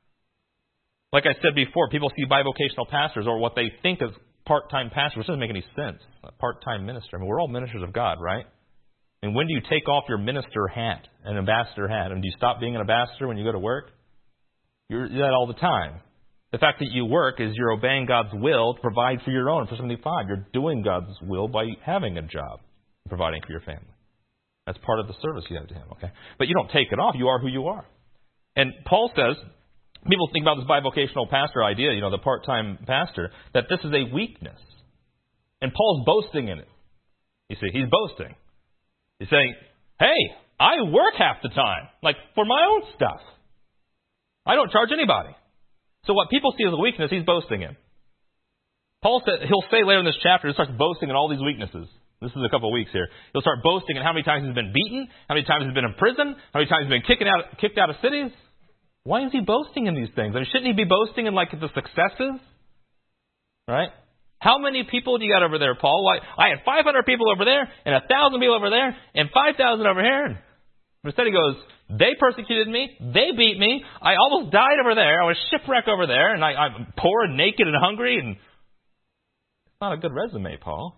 Like I said before, people see bivocational pastors or what they think of part-time pastors, which doesn't make any sense. A part-time minister. I mean, we're all ministers of God, right? And when do you take off your minister hat, an ambassador hat? And do you stop being an ambassador when you go to work? You're that all the time. The fact that you work is you're obeying God's will to provide for your own. For seventy-five, you're doing God's will by having a job, providing for your family. That's part of the service you have to Him, okay? But you don't take it off. You are who you are. And Paul says, people think about this bivocational pastor idea, you know, the part-time pastor, that this is a weakness. And Paul's boasting in it. You see, he's boasting. He's saying, hey, I work half the time, like for my own stuff. I don't charge anybody. So what people see as a weakness, he's boasting in. Paul said, he'll say later in this chapter, he starts boasting in all these weaknesses. This is a couple of weeks here. He'll start boasting in how many times he's been beaten, how many times he's been in prison, how many times he's been kicked out, kicked out of cities. Why is he boasting in these things? I mean, shouldn't he be boasting in like the successes? Right? How many people do you got over there, Paul? Why, I had five hundred people over there, and one thousand people over there, and five thousand over here. Instead he goes, they persecuted me, they beat me, I almost died over there, I was shipwrecked over there, and I, I'm poor and naked and hungry, and it's not a good resume, Paul.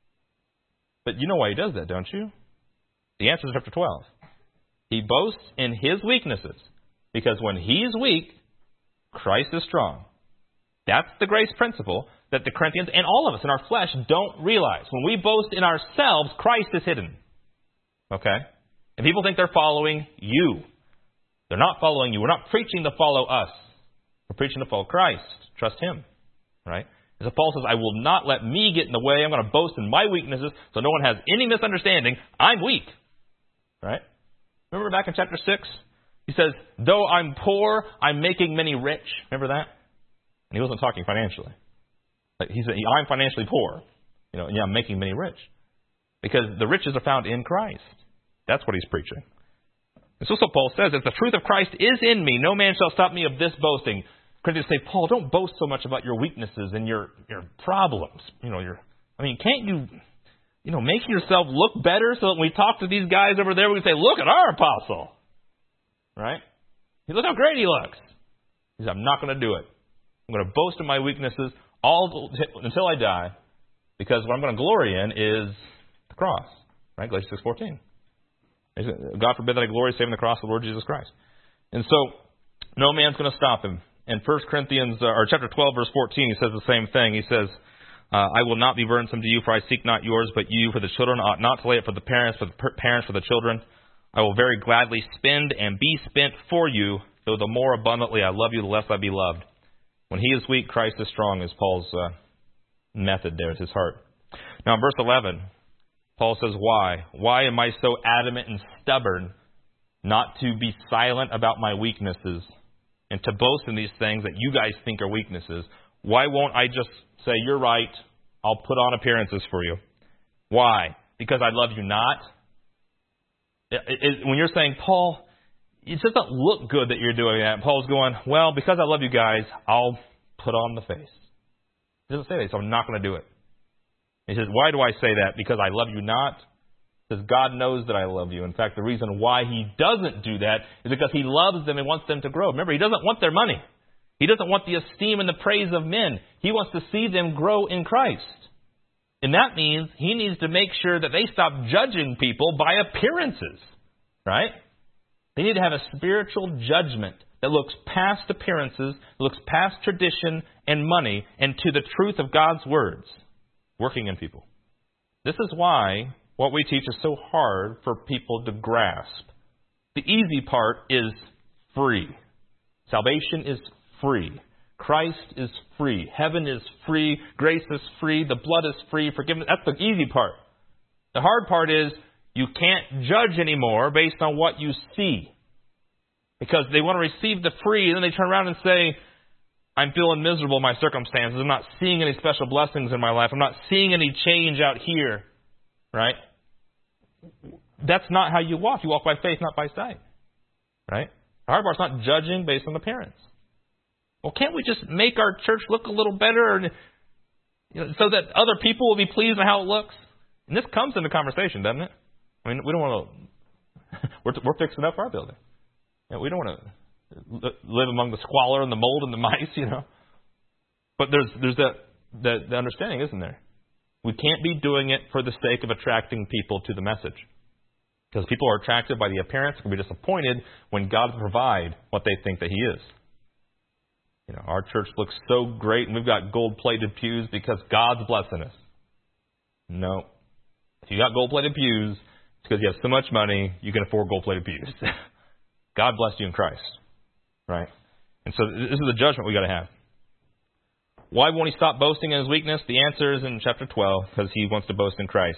But you know why he does that, don't you? The answer is chapter twelve. He boasts in his weaknesses, because when he's weak, Christ is strong. That's the grace principle that the Corinthians and all of us in our flesh don't realize. When we boast in ourselves, Christ is hidden. Okay? And people think they're following you. They're not following you. We're not preaching to follow us. We're preaching to follow Christ. Trust Him. Right? And so Paul says, I will not let me get in the way. I'm going to boast in my weaknesses so no one has any misunderstanding. I'm weak. Right? Remember back in chapter six? He says, though I'm poor, I'm making many rich. Remember that? And he wasn't talking financially. Like he said, I'm financially poor. You know, and yeah, I'm making many rich. Because the riches are found in Christ. That's what he's preaching. It's also Paul says, if the truth of Christ is in me, no man shall stop me of this boasting. Corinthians say, Paul, don't boast so much about your weaknesses and your, your problems. You know, your, I mean, can't you, you know, make yourself look better so that when we talk to these guys over there, we can say, look at our apostle. Right? Look how great he looks. He says, I'm not going to do it. I'm going to boast in my weaknesses all until I die, because what I'm going to glory in is the cross. Right? Galatians six fourteen. God forbid that I glory save in the cross of the Lord Jesus Christ. And so, no man's going to stop him. In First Corinthians, uh, or chapter twelve, verse fourteen, he says the same thing. He says, uh, I will not be burdensome to you, for I seek not yours, but you for the children ought not to lay it for the parents, but the per- parents for the children. I will very gladly spend and be spent for you, though the more abundantly I love you, the less I be loved. When he is weak, Christ is strong, is Paul's uh, method there, it's his heart. Now, in verse eleven, Paul says, why? Why am I so adamant and stubborn not to be silent about my weaknesses and to boast in these things that you guys think are weaknesses? Why won't I just say, you're right, I'll put on appearances for you? Why? Because I love you not? It, it, when you're saying, Paul, it doesn't look good that you're doing that, Paul's going, well, because I love you guys, I'll put on the face. He doesn't say that, so I'm not going to do it. He says, why do I say that? Because I love you not? Because God knows that I love you. In fact, the reason why He doesn't do that is because He loves them and wants them to grow. Remember, He doesn't want their money. He doesn't want the esteem and the praise of men. He wants to see them grow in Christ. And that means He needs to make sure that they stop judging people by appearances. Right? They need to have a spiritual judgment that looks past appearances, looks past tradition and money, and to the truth of God's words working in people. This is why what we teach is so hard for people to grasp. The easy part is free. Salvation is free. Christ is free. Heaven is free. Grace is free. The blood is free. Forgiveness. That's the easy part. The hard part is you can't judge anymore based on what you see. Because they want to receive the free, and then they turn around and say, I'm feeling miserable in my circumstances. I'm not seeing any special blessings in my life. I'm not seeing any change out here. Right? That's not how you walk. You walk by faith, not by sight. Right? The hard part's not judging based on appearance. Well, can't we just make our church look a little better and, you know, so that other people will be pleased with how it looks? And this comes into conversation, doesn't it? I mean, we don't want to... We're, we're fixing up our building. You know, we don't want to live among the squalor and the mold and the mice, you know. But there's there's that, that the understanding, isn't there? We can't be doing it for the sake of attracting people to the message. Because people are attracted by the appearance and can be disappointed when God will provide what they think that He is. You know, our church looks so great and we've got gold-plated pews because God's blessing us. No. If you got gold-plated pews, it's because you have so much money you can afford gold-plated pews. God blessed you in Christ. Right? And so this is the judgment we got to have. Why won't he stop boasting in his weakness? The answer is in chapter twelve, because he wants to boast in Christ.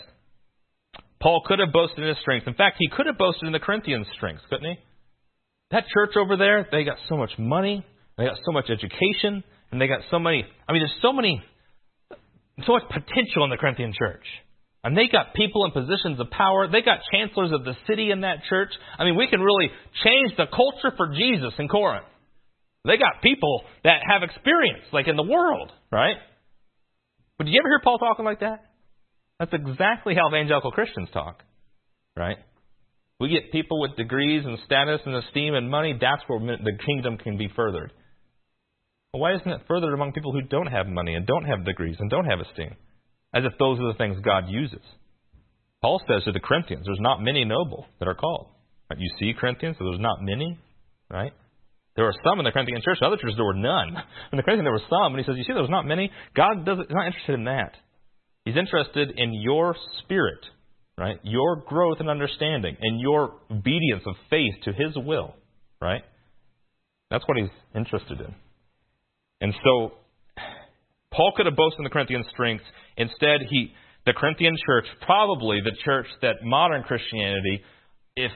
Paul could have boasted in his strength. In fact, he could have boasted in the Corinthians' strengths, couldn't he? That church over there, they got so much money, they got so much education, and they got so many, I mean, there's so many, so much potential in the Corinthian church. And they got people in positions of power. They got chancellors of the city in that church. I mean, we can really change the culture for Jesus in Corinth. They got people that have experience, like in the world, right? But did you ever hear Paul talking like that? That's exactly how evangelical Christians talk, right? We get people with degrees and status and esteem and money. That's where the kingdom can be furthered. Well, why isn't it furthered among people who don't have money and don't have degrees and don't have esteem? As if those are the things God uses. Paul says to the Corinthians, there's not many noble that are called. Right? You see, Corinthians, so there's not many, right? There were some in the Corinthian church. In other churches, there were none. In the Corinthian, there were some. And he says, you see, there's not many. God doesn't, he's not interested in that. He's interested in your spirit, right? Your growth and understanding and your obedience of faith to His will, right? That's what He's interested in. And so, Paul could have boasted in the Corinthian strengths. Instead, he, the Corinthian church, probably the church that modern Christianity, if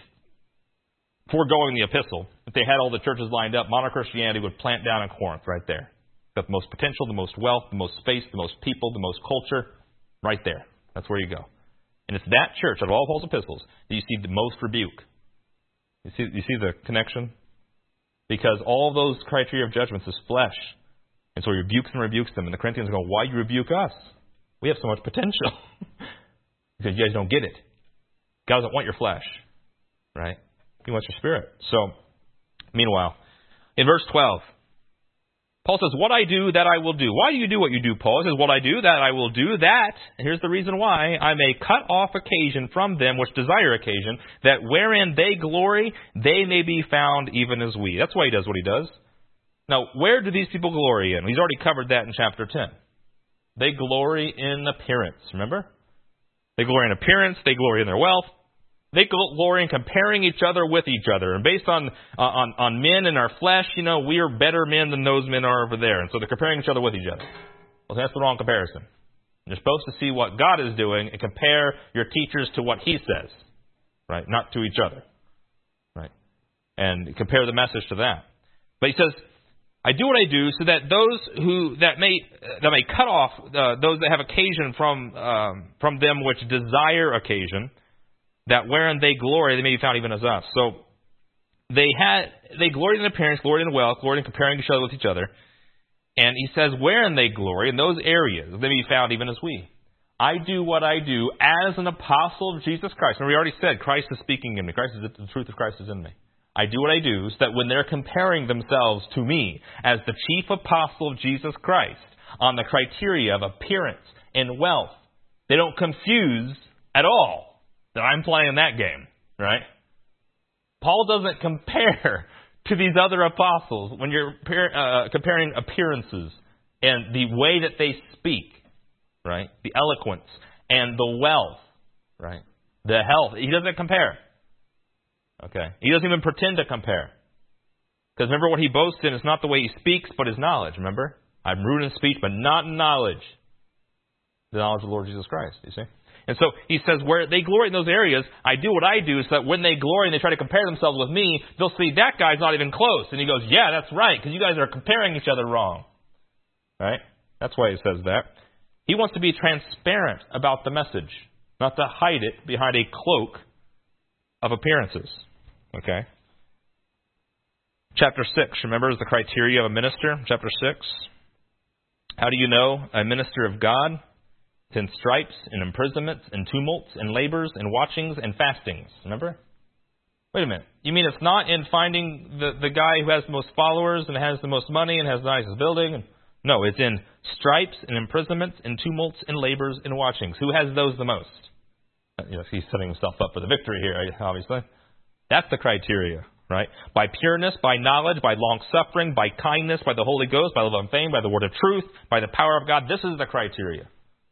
foregoing the epistle, if they had all the churches lined up, modern Christianity would plant down in Corinth right there. Got the most potential, the most wealth, the most space, the most people, the most culture, right there. That's where you go. And it's that church, out of all Paul's epistles, that you see the most rebuke. You see, you see the connection? Because all those criteria of judgments is flesh. And so he rebukes and rebukes them. And the Corinthians go, why do you rebuke us? We have so much potential. Because you guys don't get it. God doesn't want your flesh. Right? He wants your spirit. So, meanwhile, in verse twelve, Paul says, what I do, that I will do. Why do you do what you do, Paul? He says, what I do, that I will do, that, and here's the reason why, I may cut off occasion from them which desire occasion, that wherein they glory, they may be found even as we. That's why he does what he does. Now, where do these people glory in? He's already covered that in chapter ten. They glory in appearance, remember? They glory in appearance, they glory in their wealth. They glory in comparing each other with each other. And based on, uh, on on men and our flesh, you know, we are better men than those men are over there. And so they're comparing each other with each other. Well, that's the wrong comparison. You're supposed to see what God is doing and compare your teachers to what He says, right? Not to each other, right? And compare the message to that. But he says, I do what I do so that those who that may that may cut off uh, those that have occasion from um, from them which desire occasion, that wherein they glory they may be found even as us. So they had they gloried in appearance, gloried in wealth, gloried in comparing each other with each other. And he says, wherein they glory, in those areas, they may be found even as we. I do what I do as an apostle of Jesus Christ. And we already said, Christ is speaking in me. Christ is, the truth of Christ is in me. I do what I do so that when they're comparing themselves to me as the chief apostle of Jesus Christ on the criteria of appearance and wealth, they don't confuse at all that I'm playing that game, right? Paul doesn't compare to these other apostles when you're uh, comparing appearances and the way that they speak, right? The eloquence and the wealth, right? The health. He doesn't compare. Okay. He doesn't even pretend to compare. Because remember, what he boasts in is not the way he speaks, but his knowledge. Remember? I'm rooted in speech, but not in knowledge. The knowledge of the Lord Jesus Christ, you see? And so he says, where they glory in those areas, I do what I do so that when they glory and they try to compare themselves with me, they'll see that guy's not even close. And he goes, yeah, that's right, because you guys are comparing each other wrong. Right? That's why he says that. He wants to be transparent about the message, not to hide it behind a cloak of appearances. Okay? Chapter six, remember, is the criteria of a minister. Chapter six. How do you know a minister of God? It's in stripes, and imprisonments, and tumults, and labors, and watchings, and fastings. Remember? Wait a minute. You mean it's not in finding the, the guy who has the most followers and has the most money and has the nicest building? No, it's in stripes, and imprisonments, and tumults, and labors, and watchings. Who has those the most? You know, he's setting himself up for the victory here, obviously. That's the criteria, right? By pureness, by knowledge, by long-suffering, by kindness, by the Holy Ghost, by love and fame, by the word of truth, by the power of God. This is the criteria.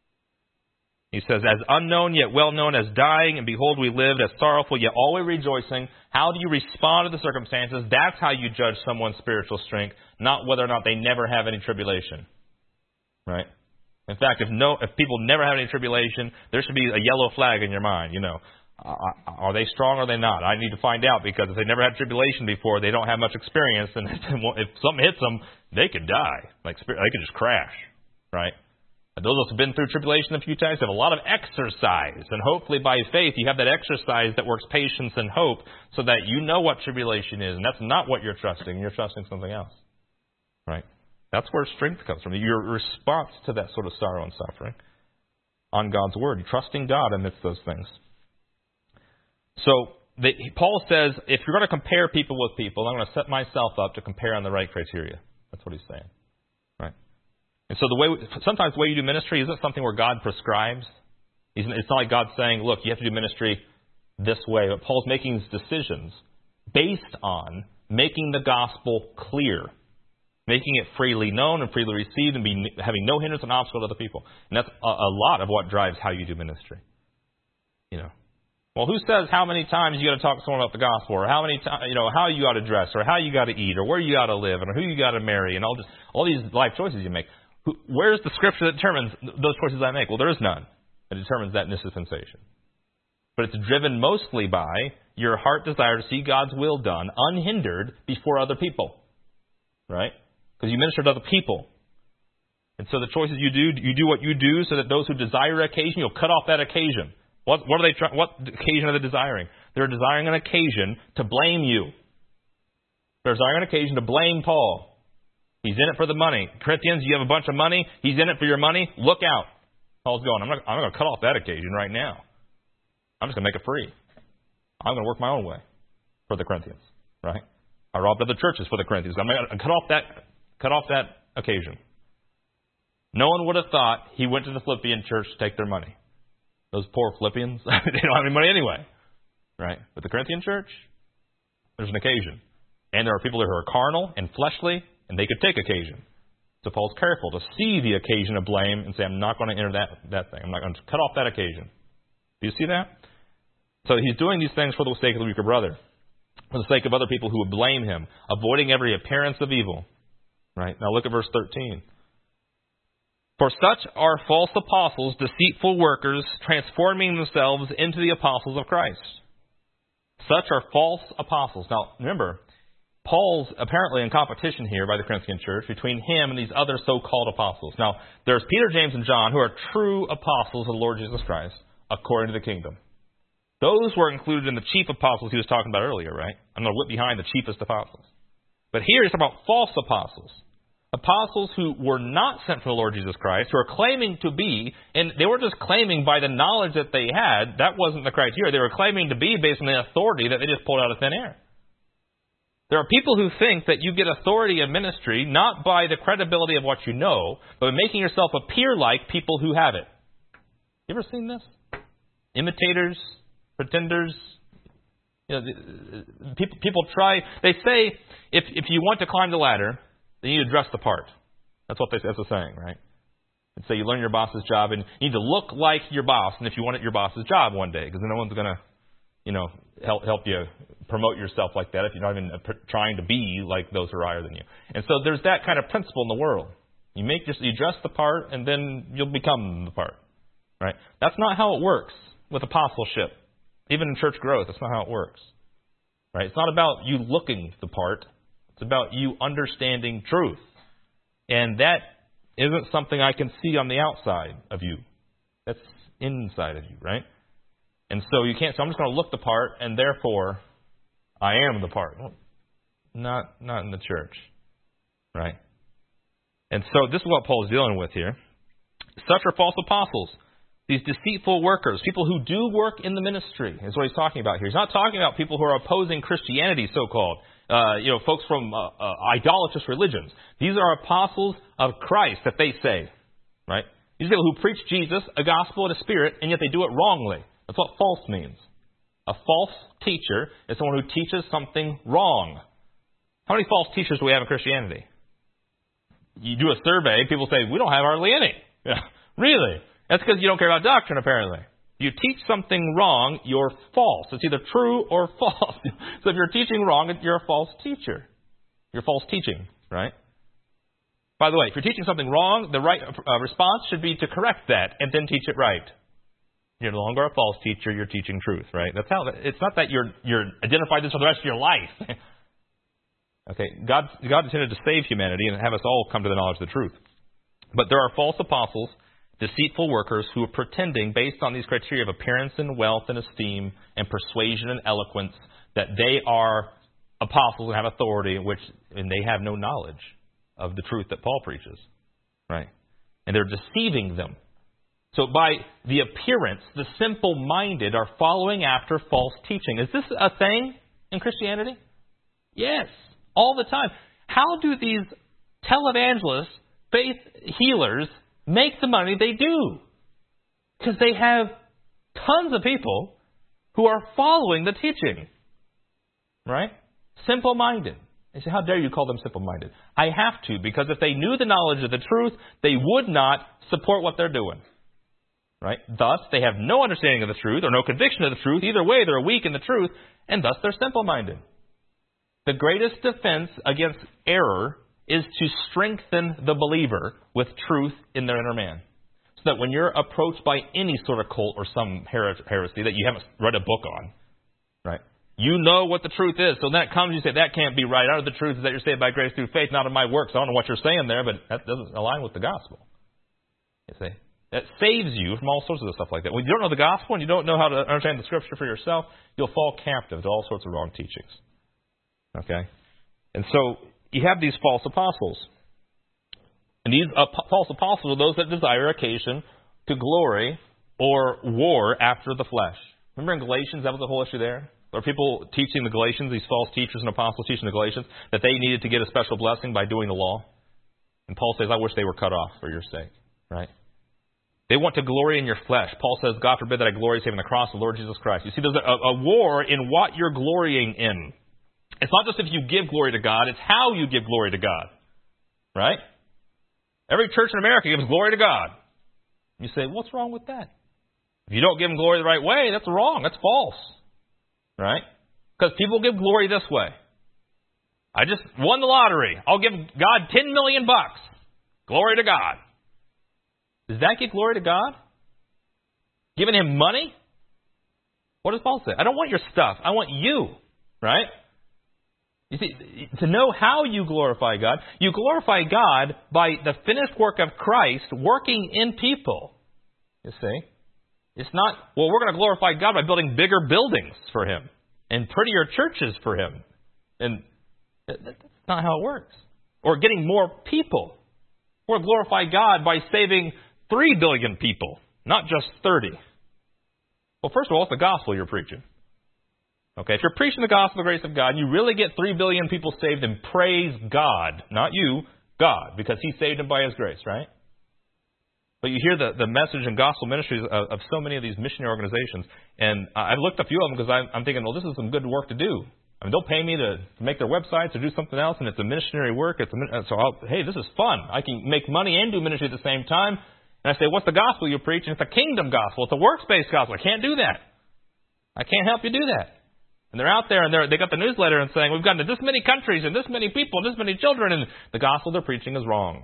He says, as unknown yet well known, as dying, and behold, we lived, as sorrowful yet always rejoicing. How do you respond to the circumstances? That's how you judge someone's spiritual strength, not whether or not they never have any tribulation. Right? In fact, if no, if people never have any tribulation, there should be a yellow flag in your mind. You know, uh, are they strong or are they not? I need to find out, because if they never had tribulation before, they don't have much experience, and if something hits them, they could die. Like they could just crash. Right? Those of us who have been through tribulation a few times have a lot of exercise. And hopefully by faith you have that exercise that works patience and hope so that you know what tribulation is. And that's not what you're trusting. You're trusting something else. Right? That's where strength comes from. Your response to that sort of sorrow and suffering on God's Word. Trusting God amidst those things. So the, Paul says, if you're going to compare people with people, I'm going to set myself up to compare on the right criteria. That's what he's saying. Right? And so the way, sometimes the way you do ministry isn't something where God prescribes. It's not like God's saying, look, you have to do ministry this way. But Paul's making these decisions based on making the gospel clear, making it freely known and freely received, and being, having no hindrance and obstacle to other people. And that's a, a lot of what drives how you do ministry. You know, well, who says how many times you got to talk to someone about the gospel, or how many times, you know, how you got to dress, or how you got to eat, or where you got to live, and who you got to marry, and all this, all these life choices you make. Where's the scripture that determines those choices I make? Well, there is none that determines that in this dispensation. But it's driven mostly by your heart desire to see God's will done, unhindered, before other people. Right? Because you minister to other people. And so the choices you do, you do what you do so that those who desire occasion, you'll cut off that occasion. What, what are they? Try, what occasion are they desiring? They're desiring an occasion to blame you. They're desiring an occasion to blame Paul. He's in it for the money. Corinthians, you have a bunch of money. He's in it for your money. Look out. Paul's going, I'm not, I'm not going to cut off that occasion right now. I'm just going to make it free. I'm going to work my own way for the Corinthians. Right? I robbed other churches for the Corinthians. I'm going to cut off that, cut off that occasion. No one would have thought he went to the Philippian church to take their money. Those poor Philippians, they don't have any money anyway. Right? But the Corinthian church, there's an occasion. And there are people who are carnal and fleshly, and they could take occasion. So Paul's careful to see the occasion of blame and say, I'm not going to enter that, that thing. I'm not going to cut off that occasion. Do you see that? So he's doing these things for the sake of the weaker brother, for the sake of other people who would blame him, avoiding every appearance of evil. Right? Now look at verse thirteen. For such are false apostles, deceitful workers, transforming themselves into the apostles of Christ. Such are false apostles. Now, remember, Paul's apparently in competition here by the Corinthian church between him and these other so-called apostles. Now, there's Peter, James, and John who are true apostles of the Lord Jesus Christ, according to the kingdom. Those were included in the chief apostles he was talking about earlier, right? I'm going to whip behind the chiefest apostles. But here he's talking about false apostles. Apostles who were not sent from the Lord Jesus Christ, who are claiming to be, and they weren't just claiming by the knowledge that they had. That wasn't the criteria. They were claiming to be based on the authority that they just pulled out of thin air. There are people who think that you get authority in ministry not by the credibility of what you know, but by making yourself appear like people who have it. You ever seen this? Imitators, pretenders. You know, people, people try. They say if if you want to climb the ladder, then you need to dress the part. That's what they, that's the saying, right? And so you learn your boss's job, and you need to look like your boss. And if you want it your boss's job one day, because no one's going to, you know, help help you promote yourself like that if you're not even trying to be like those who are higher than you. And so there's that kind of principle in the world. You make your, you dress the part, and then you'll become the part, right? That's not how it works with apostleship. Even in church growth, that's not how it works, right? It's not about you looking the part. It's about you understanding truth. And that isn't something I can see on the outside of you. That's inside of you, right? And so you can't say, I'm just going to look the part, and therefore I am the part. Well, not, not in the church, right? And so this is what Paul is dealing with here. Such are false apostles. These deceitful workers, people who do work in the ministry, is what he's talking about here. He's not talking about people who are opposing Christianity, so-called. Uh, you know, folks from uh, uh, idolatrous religions. These are apostles of Christ that they say, right? These are people who preach Jesus, a gospel, and a spirit, and yet they do it wrongly. That's what false means. A false teacher is someone who teaches something wrong. How many false teachers do we have in Christianity? You do a survey, people say, we don't have hardly any. Yeah, really? That's because you don't care about doctrine, apparently. You teach something wrong, you're false. It's either true or false. So if you're teaching wrong, you're a false teacher. You're false teaching, right? By the way, if you're teaching something wrong, the right uh, response should be to correct that and then teach it right. You're no longer a false teacher, you're teaching truth, right? That's how. It's not that you're you're identified this for the rest of your life. Okay, God God intended to save humanity and have us all come to the knowledge of the truth. But there are false apostles, deceitful workers who are pretending, based on these criteria of appearance and wealth and esteem and persuasion and eloquence, that they are apostles and have authority, which and they have no knowledge of the truth that Paul preaches, right? And they're deceiving them. So by the appearance, the simple-minded are following after false teaching. Is this a thing in Christianity? Yes, all the time. How do these televangelists, faith healers, make the money they do? Because they have tons of people who are following the teaching, right? Simple-minded. They say, how dare you call them simple-minded? I have to, because if they knew the knowledge of the truth, they would not support what they're doing. Right? Thus, they have no understanding of the truth or no conviction of the truth. Either way, they're weak in the truth, and thus they're simple-minded. The greatest defense against error is to strengthen the believer with truth in their inner man. So that when you're approached by any sort of cult or some heresy that you haven't read a book on, right? You know what the truth is. So when that comes, you say, that can't be right. I know the truth is that you're saved by grace through faith, not of my works. I don't know what you're saying there, but that doesn't align with the gospel. You see? That saves you from all sorts of stuff like that. When you don't know the gospel and you don't know how to understand the scripture for yourself, you'll fall captive to all sorts of wrong teachings. Okay? And so you have these false apostles. And these uh, false apostles are those that desire occasion to glory or war after the flesh. Remember in Galatians, that was the whole issue there? There were people teaching the Galatians, these false teachers and apostles teaching the Galatians, that they needed to get a special blessing by doing the law. And Paul says, I wish they were cut off for your sake. Right? They want to glory in your flesh. Paul says, God forbid that I glory save in the cross of the Lord Jesus Christ. You see, there's a, a war in what you're glorying in. It's not just if you give glory to God, it's how you give glory to God. Right? Every church in America gives glory to God. You say, what's wrong with that? If you don't give Him glory the right way, that's wrong. That's false. Right? Because people give glory this way. I just won the lottery. I'll give God ten million bucks. Glory to God. Does that give glory to God? Giving him money? What does Paul say? I don't want your stuff. I want you. Right? You see, to know how you glorify God, you glorify God by the finished work of Christ working in people. You see? It's not, well, we're going to glorify God by building bigger buildings for him and prettier churches for him. And that's not how it works. Or getting more people. We're going to glorify God by saving three billion people, not just thirty. Well, first of all, it's the gospel you're preaching. Okay, if you're preaching the gospel of the grace of God, and you really get three billion people saved, and praise God, not you, God, because he saved them by his grace, right? But you hear the, the message and gospel ministries of, of so many of these missionary organizations, and I've looked at a few of them because I'm, I'm thinking, well, this is some good work to do. I mean, they'll pay me to, to make their websites or do something else, and it's a missionary work. It's a, so, I'll, hey, this is fun. I can make money and do ministry at the same time. And I say, what's the gospel you preach? And it's a kingdom gospel. It's a works-based gospel. I can't do that. I can't help you do that. And they're out there, and they're, they got the newsletter and saying, we've gotten to this many countries and this many people and this many children, and the gospel they're preaching is wrong.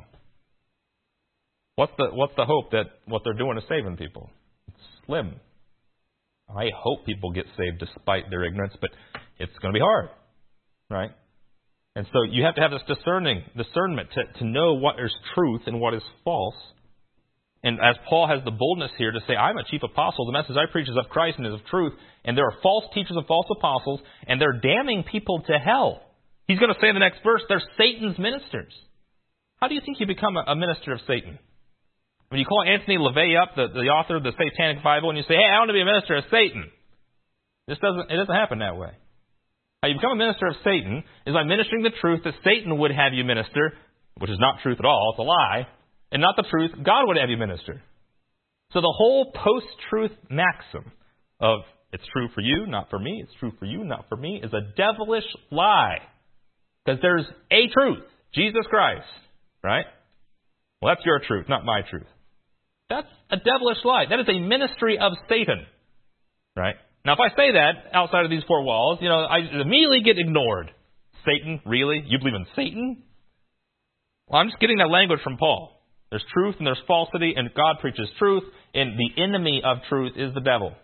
What's the what's the hope that what they're doing is saving people? It's slim. I hope people get saved despite their ignorance, but it's going to be hard, right? And so you have to have this discerning discernment to, to know what is truth and what is false. And as Paul has the boldness here to say, I'm a chief apostle, the message I preach is of Christ and is of truth, and there are false teachers and false apostles, and they're damning people to hell. He's going to say in the next verse, they're Satan's ministers. How do you think you become a, a minister of Satan? When you call Anthony LaVey up, the, the author of the Satanic Bible, and you say, hey, I want to be a minister of Satan. This doesn't, it doesn't happen that way. How you become a minister of Satan is by ministering the truth that Satan would have you minister, which is not truth at all, it's a lie, and not the truth God would have you minister. So the whole post-truth maxim of it's true for you, not for me, it's true for you, not for me, is a devilish lie. Because there's a truth, Jesus Christ, right? Well, that's your truth, not my truth. That's a devilish lie. That is a ministry of Satan, right? Now, if I say that outside of these four walls, you know, I immediately get ignored. Satan, really? You believe in Satan? Well, I'm just getting that language from Paul. There's truth and there's falsity, and God preaches truth, and the enemy of truth is the devil.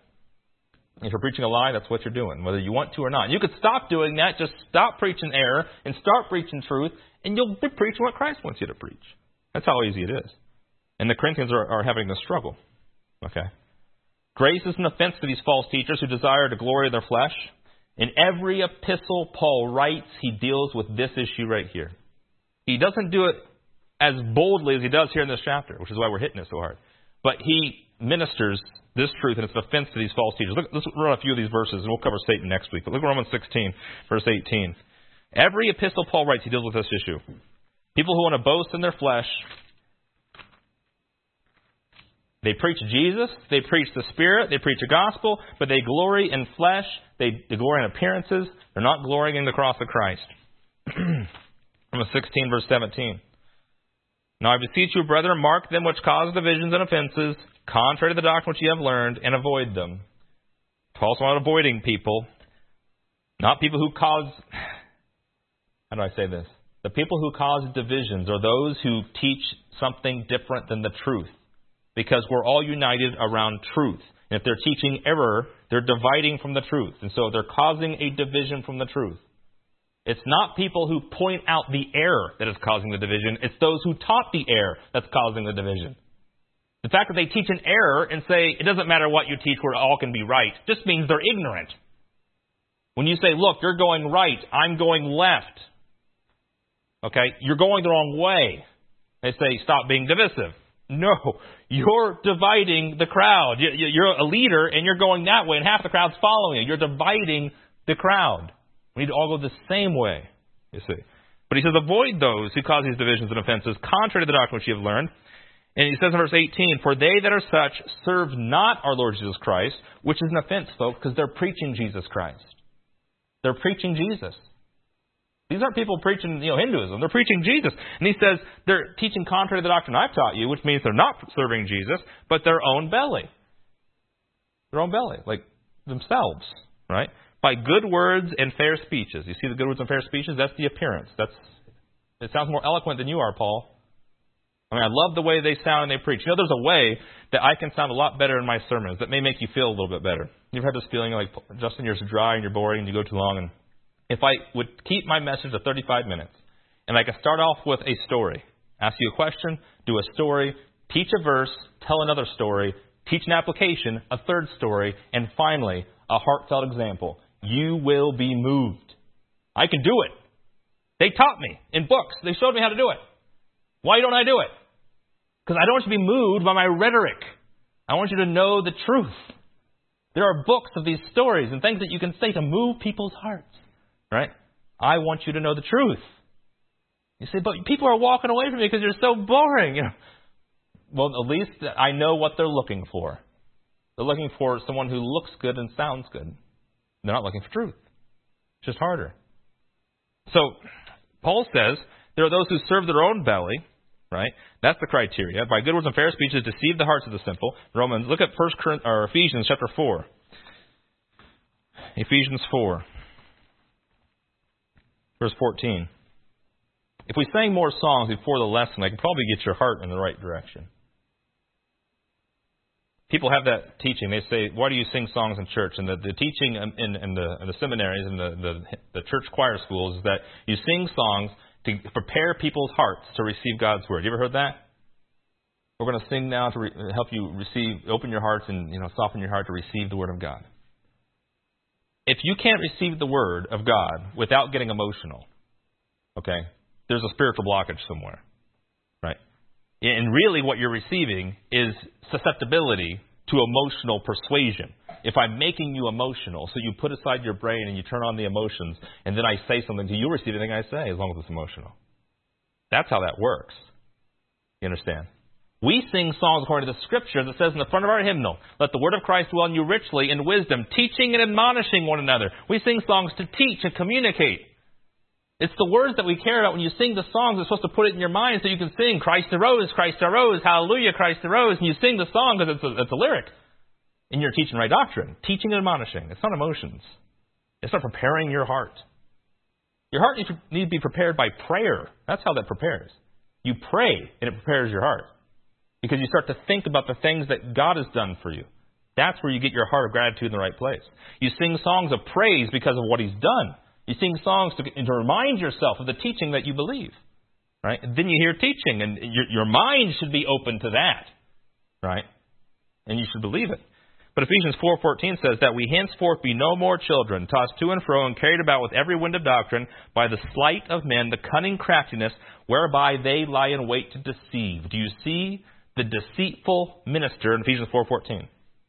If you're preaching a lie, that's what you're doing, whether you want to or not. You could stop doing that, just stop preaching error, and start preaching truth, and you'll be preaching what Christ wants you to preach. That's how easy it is. And the Corinthians are, are having this struggle. Okay. Grace is an offense to these false teachers who desire to glory in their flesh. In every epistle Paul writes, he deals with this issue right here. He doesn't do it as boldly as he does here in this chapter, which is why we're hitting it so hard. But he ministers this truth, and it's an offense to these false teachers. Look, let's run a few of these verses, and we'll cover Satan next week. But look at Romans sixteen, verse eighteen. Every epistle Paul writes, he deals with this issue. People who want to boast in their flesh, they preach Jesus, they preach the Spirit, they preach the gospel, but they glory in flesh, they, they glory in appearances, they're not glorying in the cross of Christ. Romans sixteen, verse seventeen. Now I beseech you, brethren, mark them which cause divisions and offenses, contrary to the doctrine which ye have learned, and avoid them. Paul's not avoiding people, not people who cause, how do I say this? The people who cause divisions are those who teach something different than the truth, because we're all united around truth. And if they're teaching error, they're dividing from the truth. And so they're causing a division from the truth. It's not people who point out the error that is causing the division. It's those who taught the error that's causing the division. The fact that they teach an error and say, it doesn't matter what you teach, we all can be right, just means they're ignorant. When you say, look, you're going right, I'm going left. Okay, you're going the wrong way. They say, stop being divisive. No, you're dividing the crowd. You're a leader and you're going that way and half the crowd's following you. You're dividing the crowd. We need to all go the same way, you see. But he says, avoid those who cause these divisions and offenses, contrary to the doctrine which you have learned. And he says in verse eighteen, for they that are such serve not our Lord Jesus Christ, which is an offense, folks, because they're preaching Jesus Christ. They're preaching Jesus. These aren't people preaching, you know, Hinduism. They're preaching Jesus. And he says they're teaching contrary to the doctrine I've taught you, which means they're not serving Jesus, but their own belly. Their own belly, like themselves, right? By good words and fair speeches. You see the good words and fair speeches? That's the appearance. That's. It sounds more eloquent than you are, Paul. I mean, I love the way they sound and they preach. You know, there's a way that I can sound a lot better in my sermons that may make you feel a little bit better. You've had this feeling like, Justin, you're so dry and you're boring and you go too long. And if I would keep my message to thirty-five minutes and I could start off with a story, ask you a question, do a story, teach a verse, tell another story, teach an application, a third story, and finally, a heartfelt example, you will be moved. I can do it. They taught me in books. They showed me how to do it. Why don't I do it? Because I don't want you to be moved by my rhetoric. I want you to know the truth. There are books of these stories and things that you can say to move people's hearts. Right? I want you to know the truth. You say, but people are walking away from me because you're so boring. You know, well, at least I know what they're looking for. They're looking for someone who looks good and sounds good. They're not looking for truth. It's just harder. So, Paul says, there are those who serve their own belly, right? That's the criteria. By good words and fair speeches, deceive the hearts of the simple. Romans, look at First Corinthians, or Ephesians chapter four. Ephesians four, verse fourteen. If we sang more songs before the lesson, I could probably get your heart in the right direction. People have that teaching. They say, why do you sing songs in church? And the, the teaching in, in, the, in the seminaries and the, the, the church choir schools is that you sing songs to prepare people's hearts to receive God's word. You ever heard that? We're going to sing now to re- help you receive, open your hearts and, you know, soften your heart to receive the word of God. If you can't receive the word of God without getting emotional, okay, there's a spiritual blockage somewhere, right? And really what you're receiving is susceptibility to emotional persuasion. If I'm making you emotional, so you put aside your brain and you turn on the emotions, and then I say something to you, you'll receive anything I say as long as it's emotional. That's how that works. You understand? We sing songs according to the Scripture that says in the front of our hymnal, let the word of Christ dwell in you richly in wisdom, teaching and admonishing one another. We sing songs to teach and communicate. It's the words that we care about when you sing the songs. It's supposed to put it in your mind so you can sing, Christ arose, Christ arose, hallelujah, Christ arose. And you sing the song because it's a, it's a lyric. And you're teaching right doctrine. Teaching and admonishing. It's not emotions. It's not preparing your heart. Your heart needs to, needs to be prepared by prayer. That's how that prepares. You pray and it prepares your heart. Because you start to think about the things that God has done for you. That's where you get your heart of gratitude in the right place. You sing songs of praise because of what He's done. You sing songs to, to remind yourself of the teaching that you believe, right? And then you hear teaching, and your, your mind should be open to that, right? And you should believe it. But Ephesians four fourteen says that we henceforth be no more children, tossed to and fro and carried about with every wind of doctrine by the sleight of men, the cunning craftiness whereby they lie in wait to deceive. Do you see the deceitful minister in Ephesians four fourteen?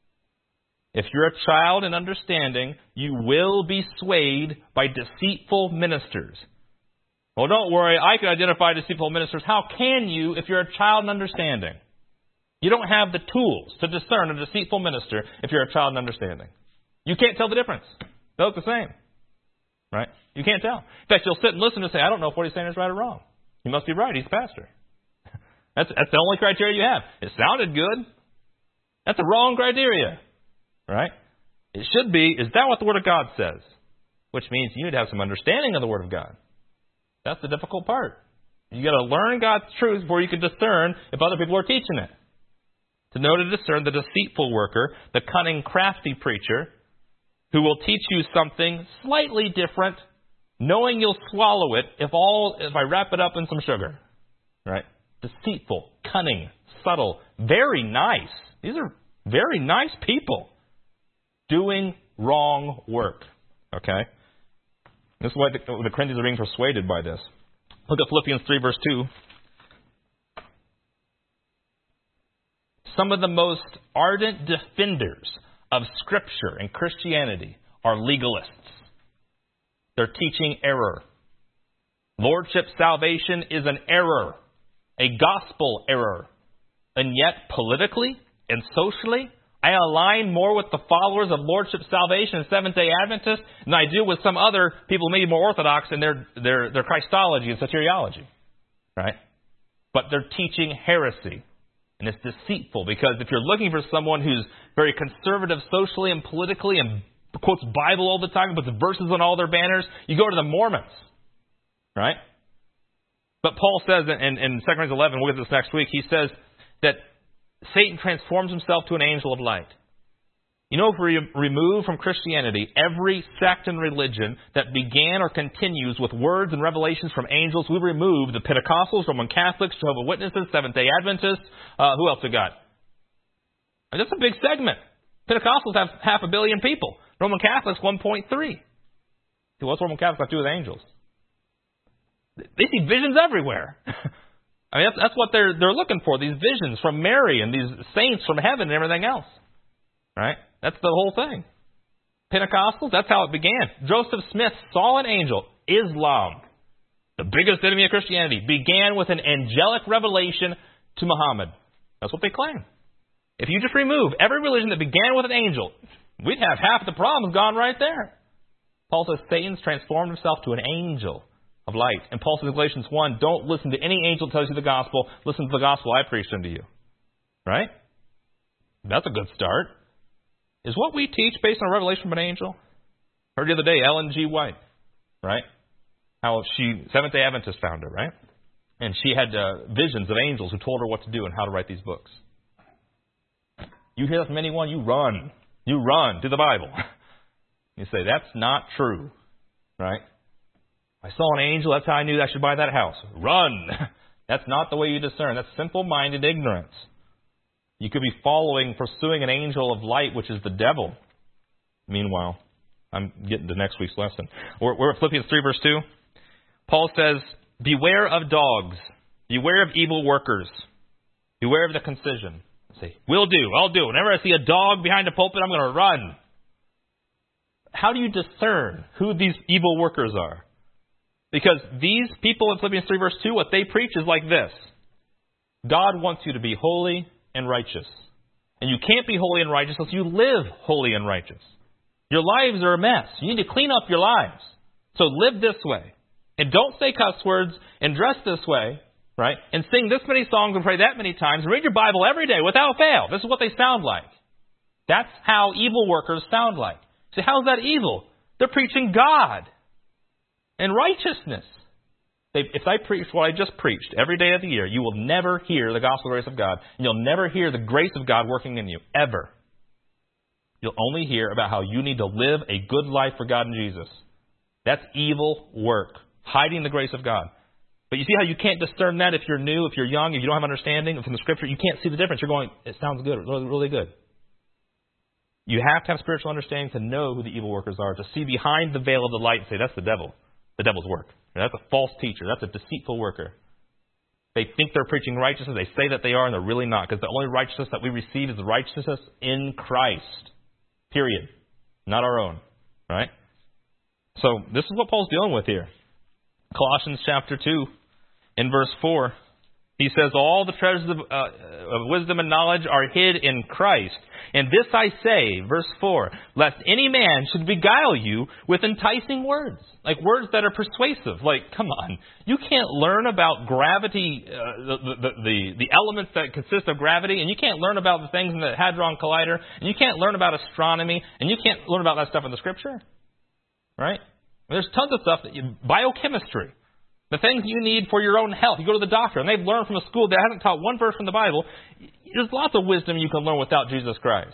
If you're a child in understanding, you will be swayed by deceitful ministers. Well, don't worry, I can identify deceitful ministers. How can you if you're a child in understanding? You don't have the tools to discern a deceitful minister if you're a child in understanding. You can't tell the difference. They look the same. Right? You can't tell. In fact, you'll sit and listen and say, I don't know if what he's saying is right or wrong. He must be right. He's a pastor. That's, that's the only criteria you have. It sounded good. That's the wrong criteria. Right? It should be, is that what the Word of God says? Which means you need to have some understanding of the Word of God. That's the difficult part. You got to learn God's truth before you can discern if other people are teaching it. To know to discern the deceitful worker, the cunning, crafty preacher, who will teach you something slightly different, knowing you'll swallow it if all if I wrap it up in some sugar. Right? Deceitful, cunning, subtle, very nice. These are very nice people. Doing wrong work. Okay? This is why the, the Corinthians are being persuaded by this. Look at Philippians three, verse two. Some of the most ardent defenders of Scripture and Christianity are legalists. They're teaching error. Lordship salvation is an error, a gospel error. And yet, politically and socially, I align more with the followers of Lordship salvation and Seventh-day Adventists than I do with some other people maybe more orthodox in their, their, their Christology and soteriology. Right? But they're teaching heresy. And it's deceitful because if you're looking for someone who's very conservative socially and politically and quotes Bible all the time and puts verses on all their banners, you go to the Mormons. Right? But Paul says in, in Second Corinthians eleven, we'll get to this next week, he says that Satan transforms himself to an angel of light. You know, if we remove from Christianity every sect and religion that began or continues with words and revelations from angels, we remove the Pentecostals, Roman Catholics, Jehovah's Witnesses, Seventh-day Adventists. Uh, who else we got? That's a big segment. Pentecostals have half a billion people. Roman Catholics, one point three. See, what's Roman Catholics got to do with angels? They see visions everywhere. I mean, that's, that's what they're they're looking for, these visions from Mary and these saints from heaven and everything else. Right? That's the whole thing. Pentecostals, that's how it began. Joseph Smith saw an angel. Islam, the biggest enemy of Christianity, began with an angelic revelation to Muhammad. That's what they claim. If you just remove every religion that began with an angel, we'd have half the problems gone right there. Paul says Satan's transformed himself to an angel of light. And Paul says in Galatians one, don't listen to any angel that tells you the gospel. Listen to the gospel I preached unto you. Right? That's a good start. Is what we teach based on a revelation from an angel? Heard the other day, Ellen G. White, right? How she, Seventh-day Adventist founder, right? And she had uh, visions of angels who told her what to do and how to write these books. You hear that from anyone, you run. You run to the Bible. You say, that's not true, right? I saw an angel, that's how I knew I should buy that house. Run! That's not the way you discern. That's simple-minded ignorance. You could be following, pursuing an angel of light, which is the devil. Meanwhile, I'm getting to next week's lesson. We're, we're at Philippians three, verse two. Paul says, beware of dogs. Beware of evil workers. Beware of the concision. Say, will do, I'll do. Whenever I see a dog behind a pulpit, I'm going to run. How do you discern who these evil workers are? Because these people in Philippians three, verse two, what they preach is like this. God wants you to be holy and righteous. And you can't be holy and righteous unless you live holy and righteous. Your lives are a mess. You need to clean up your lives. So live this way. And don't say cuss words and dress this way, right? And sing this many songs and pray that many times and read your Bible every day without fail. This is what they sound like. That's how evil workers sound like. See, how's that evil? They're preaching God and righteousness. They, if I preach what I just preached every day of the year, you will never hear the gospel grace of God. And you'll never hear the grace of God working in you, ever. You'll only hear about how you need to live a good life for God and Jesus. That's evil work, hiding the grace of God. But you see how you can't discern that if you're new, if you're young, if you don't have understanding from the Scripture. You can't see the difference. You're going, it sounds good, really, really good. You have to have spiritual understanding to know who the evil workers are, to see behind the veil of the light and say, that's the devil, the devil's work. That's a false teacher. That's a deceitful worker. They think they're preaching righteousness. They say that they are, and they're really not. Because the only righteousness that we receive is the righteousness in Christ. Period. Not our own. Right? So this is what Paul's dealing with here. Colossians chapter two, in verse four, he says, all the treasures of, uh, of wisdom and knowledge are hid in Christ. And this I say, verse four, lest any man should beguile you with enticing words. Like words that are persuasive. Like, come on. You can't learn about gravity, uh, the, the, the, the elements that consist of gravity, and you can't learn about the things in the Hadron Collider, and you can't learn about astronomy, and you can't learn about that stuff in the Scripture. Right? There's tons of stuff, that you, biochemistry. The things you need for your own health. You go to the doctor, and they've learned from a school that hasn't taught one verse from the Bible. There's lots of wisdom you can learn without Jesus Christ.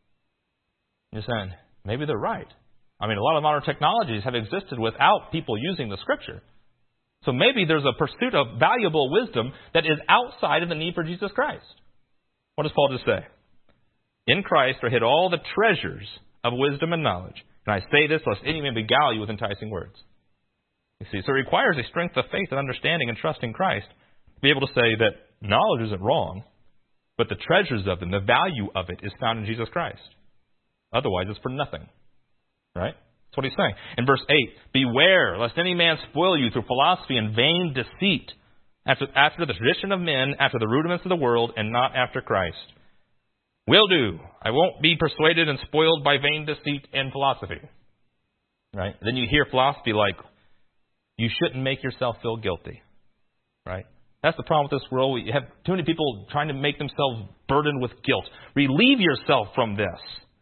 You're saying, maybe they're right. I mean, a lot of modern technologies have existed without people using the Scripture. So maybe there's a pursuit of valuable wisdom that is outside of the need for Jesus Christ. What does Paul just say? In Christ are hid all the treasures of wisdom and knowledge. And I say this lest any man beguile you with enticing words. You see, so it requires a strength of faith and understanding and trust in Christ to be able to say that knowledge isn't wrong, but the treasures of them, the value of it, is found in Jesus Christ. Otherwise, it's for nothing. Right? That's what he's saying. In verse eight, beware lest any man spoil you through philosophy and vain deceit, after, after the tradition of men, after the rudiments of the world, and not after Christ. Will do. I won't be persuaded and spoiled by vain deceit and philosophy. Right? Then you hear philosophy like, you shouldn't make yourself feel guilty. Right? That's the problem with this world. We have too many people trying to make themselves burdened with guilt. Relieve yourself from this.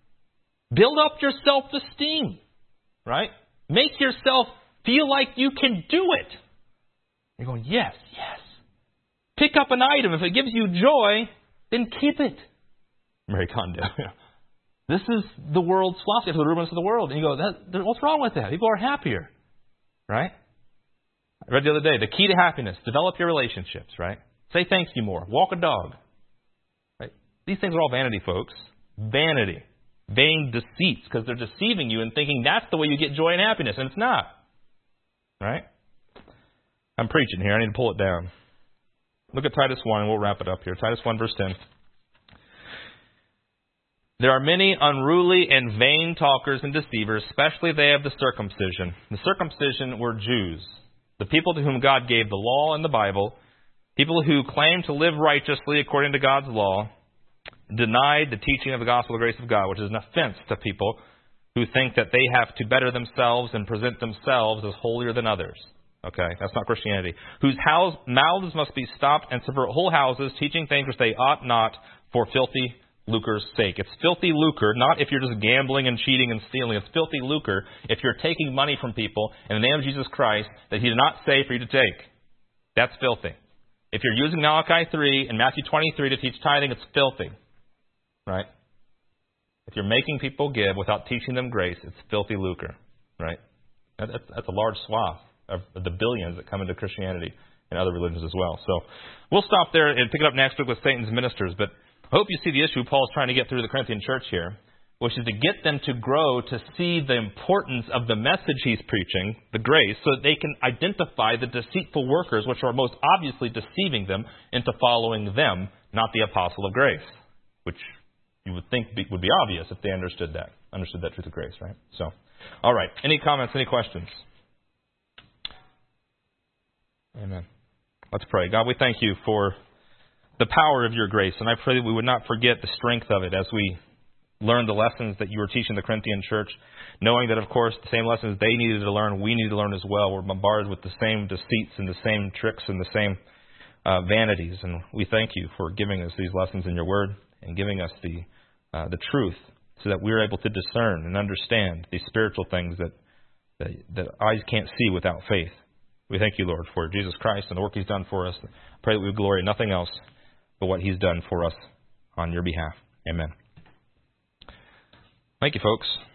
Build up your self-esteem. Right? Make yourself feel like you can do it. You're going, yes, yes. Pick up an item. If it gives you joy, then keep it. Marie Kondo. This is the world's philosophy, the rudiments of the world. And you go, that, what's wrong with that? People are happier. Right? I read the other day, the key to happiness, develop your relationships, right? Say thank you more. Walk a dog. Right? These things are all vanity, folks. Vanity. Vain deceits, because they're deceiving you and thinking that's the way you get joy and happiness, and it's not. Right? I'm preaching here. I need to pull it down. Look at Titus one, and we'll wrap it up here. Titus one, verse ten. There are many unruly and vain talkers and deceivers, especially they of the circumcision. The circumcision were Jews, the people to whom God gave the law and the Bible, people who claim to live righteously according to God's law, denied the teaching of the gospel of the grace of God, which is an offense to people who think that they have to better themselves and present themselves as holier than others. Okay, that's not Christianity. Whose house, mouths must be stopped and subvert whole houses, teaching things which they ought not for filthy lucre's sake. It's filthy lucre, not if you're just gambling and cheating and stealing. It's filthy lucre if you're taking money from people in the name of Jesus Christ that He did not say for you to take. That's filthy. If you're using Malachi three and Matthew twenty-three to teach tithing, it's filthy. Right? If you're making people give without teaching them grace, it's filthy lucre. Right? That's, that's a large swath of the billions that come into Christianity and other religions as well. So we'll stop there and pick it up next week with Satan's ministers. But I hope you see the issue Paul's trying to get through the Corinthian church here, which is to get them to grow to see the importance of the message he's preaching, the grace, so that they can identify the deceitful workers which are most obviously deceiving them into following them, not the apostle of grace, which you would think be, would be obvious if they understood that, understood that truth of grace, right? So, all right. Any comments, any questions? Amen. Let's pray. God, we thank you for the power of your grace, and I pray that we would not forget the strength of it as we learn the lessons that you were teaching the Corinthian church, knowing that, of course, the same lessons they needed to learn, we need to learn as well. We're bombarded with the same deceits and the same tricks and the same uh, vanities, and we thank you for giving us these lessons in your word and giving us the uh, the truth so that we're able to discern and understand these spiritual things that, that, that eyes can't see without faith. We thank you, Lord, for Jesus Christ and the work he's done for us. I pray that we would glory in nothing else but what he's done for us on your behalf. Amen. Thank you, folks.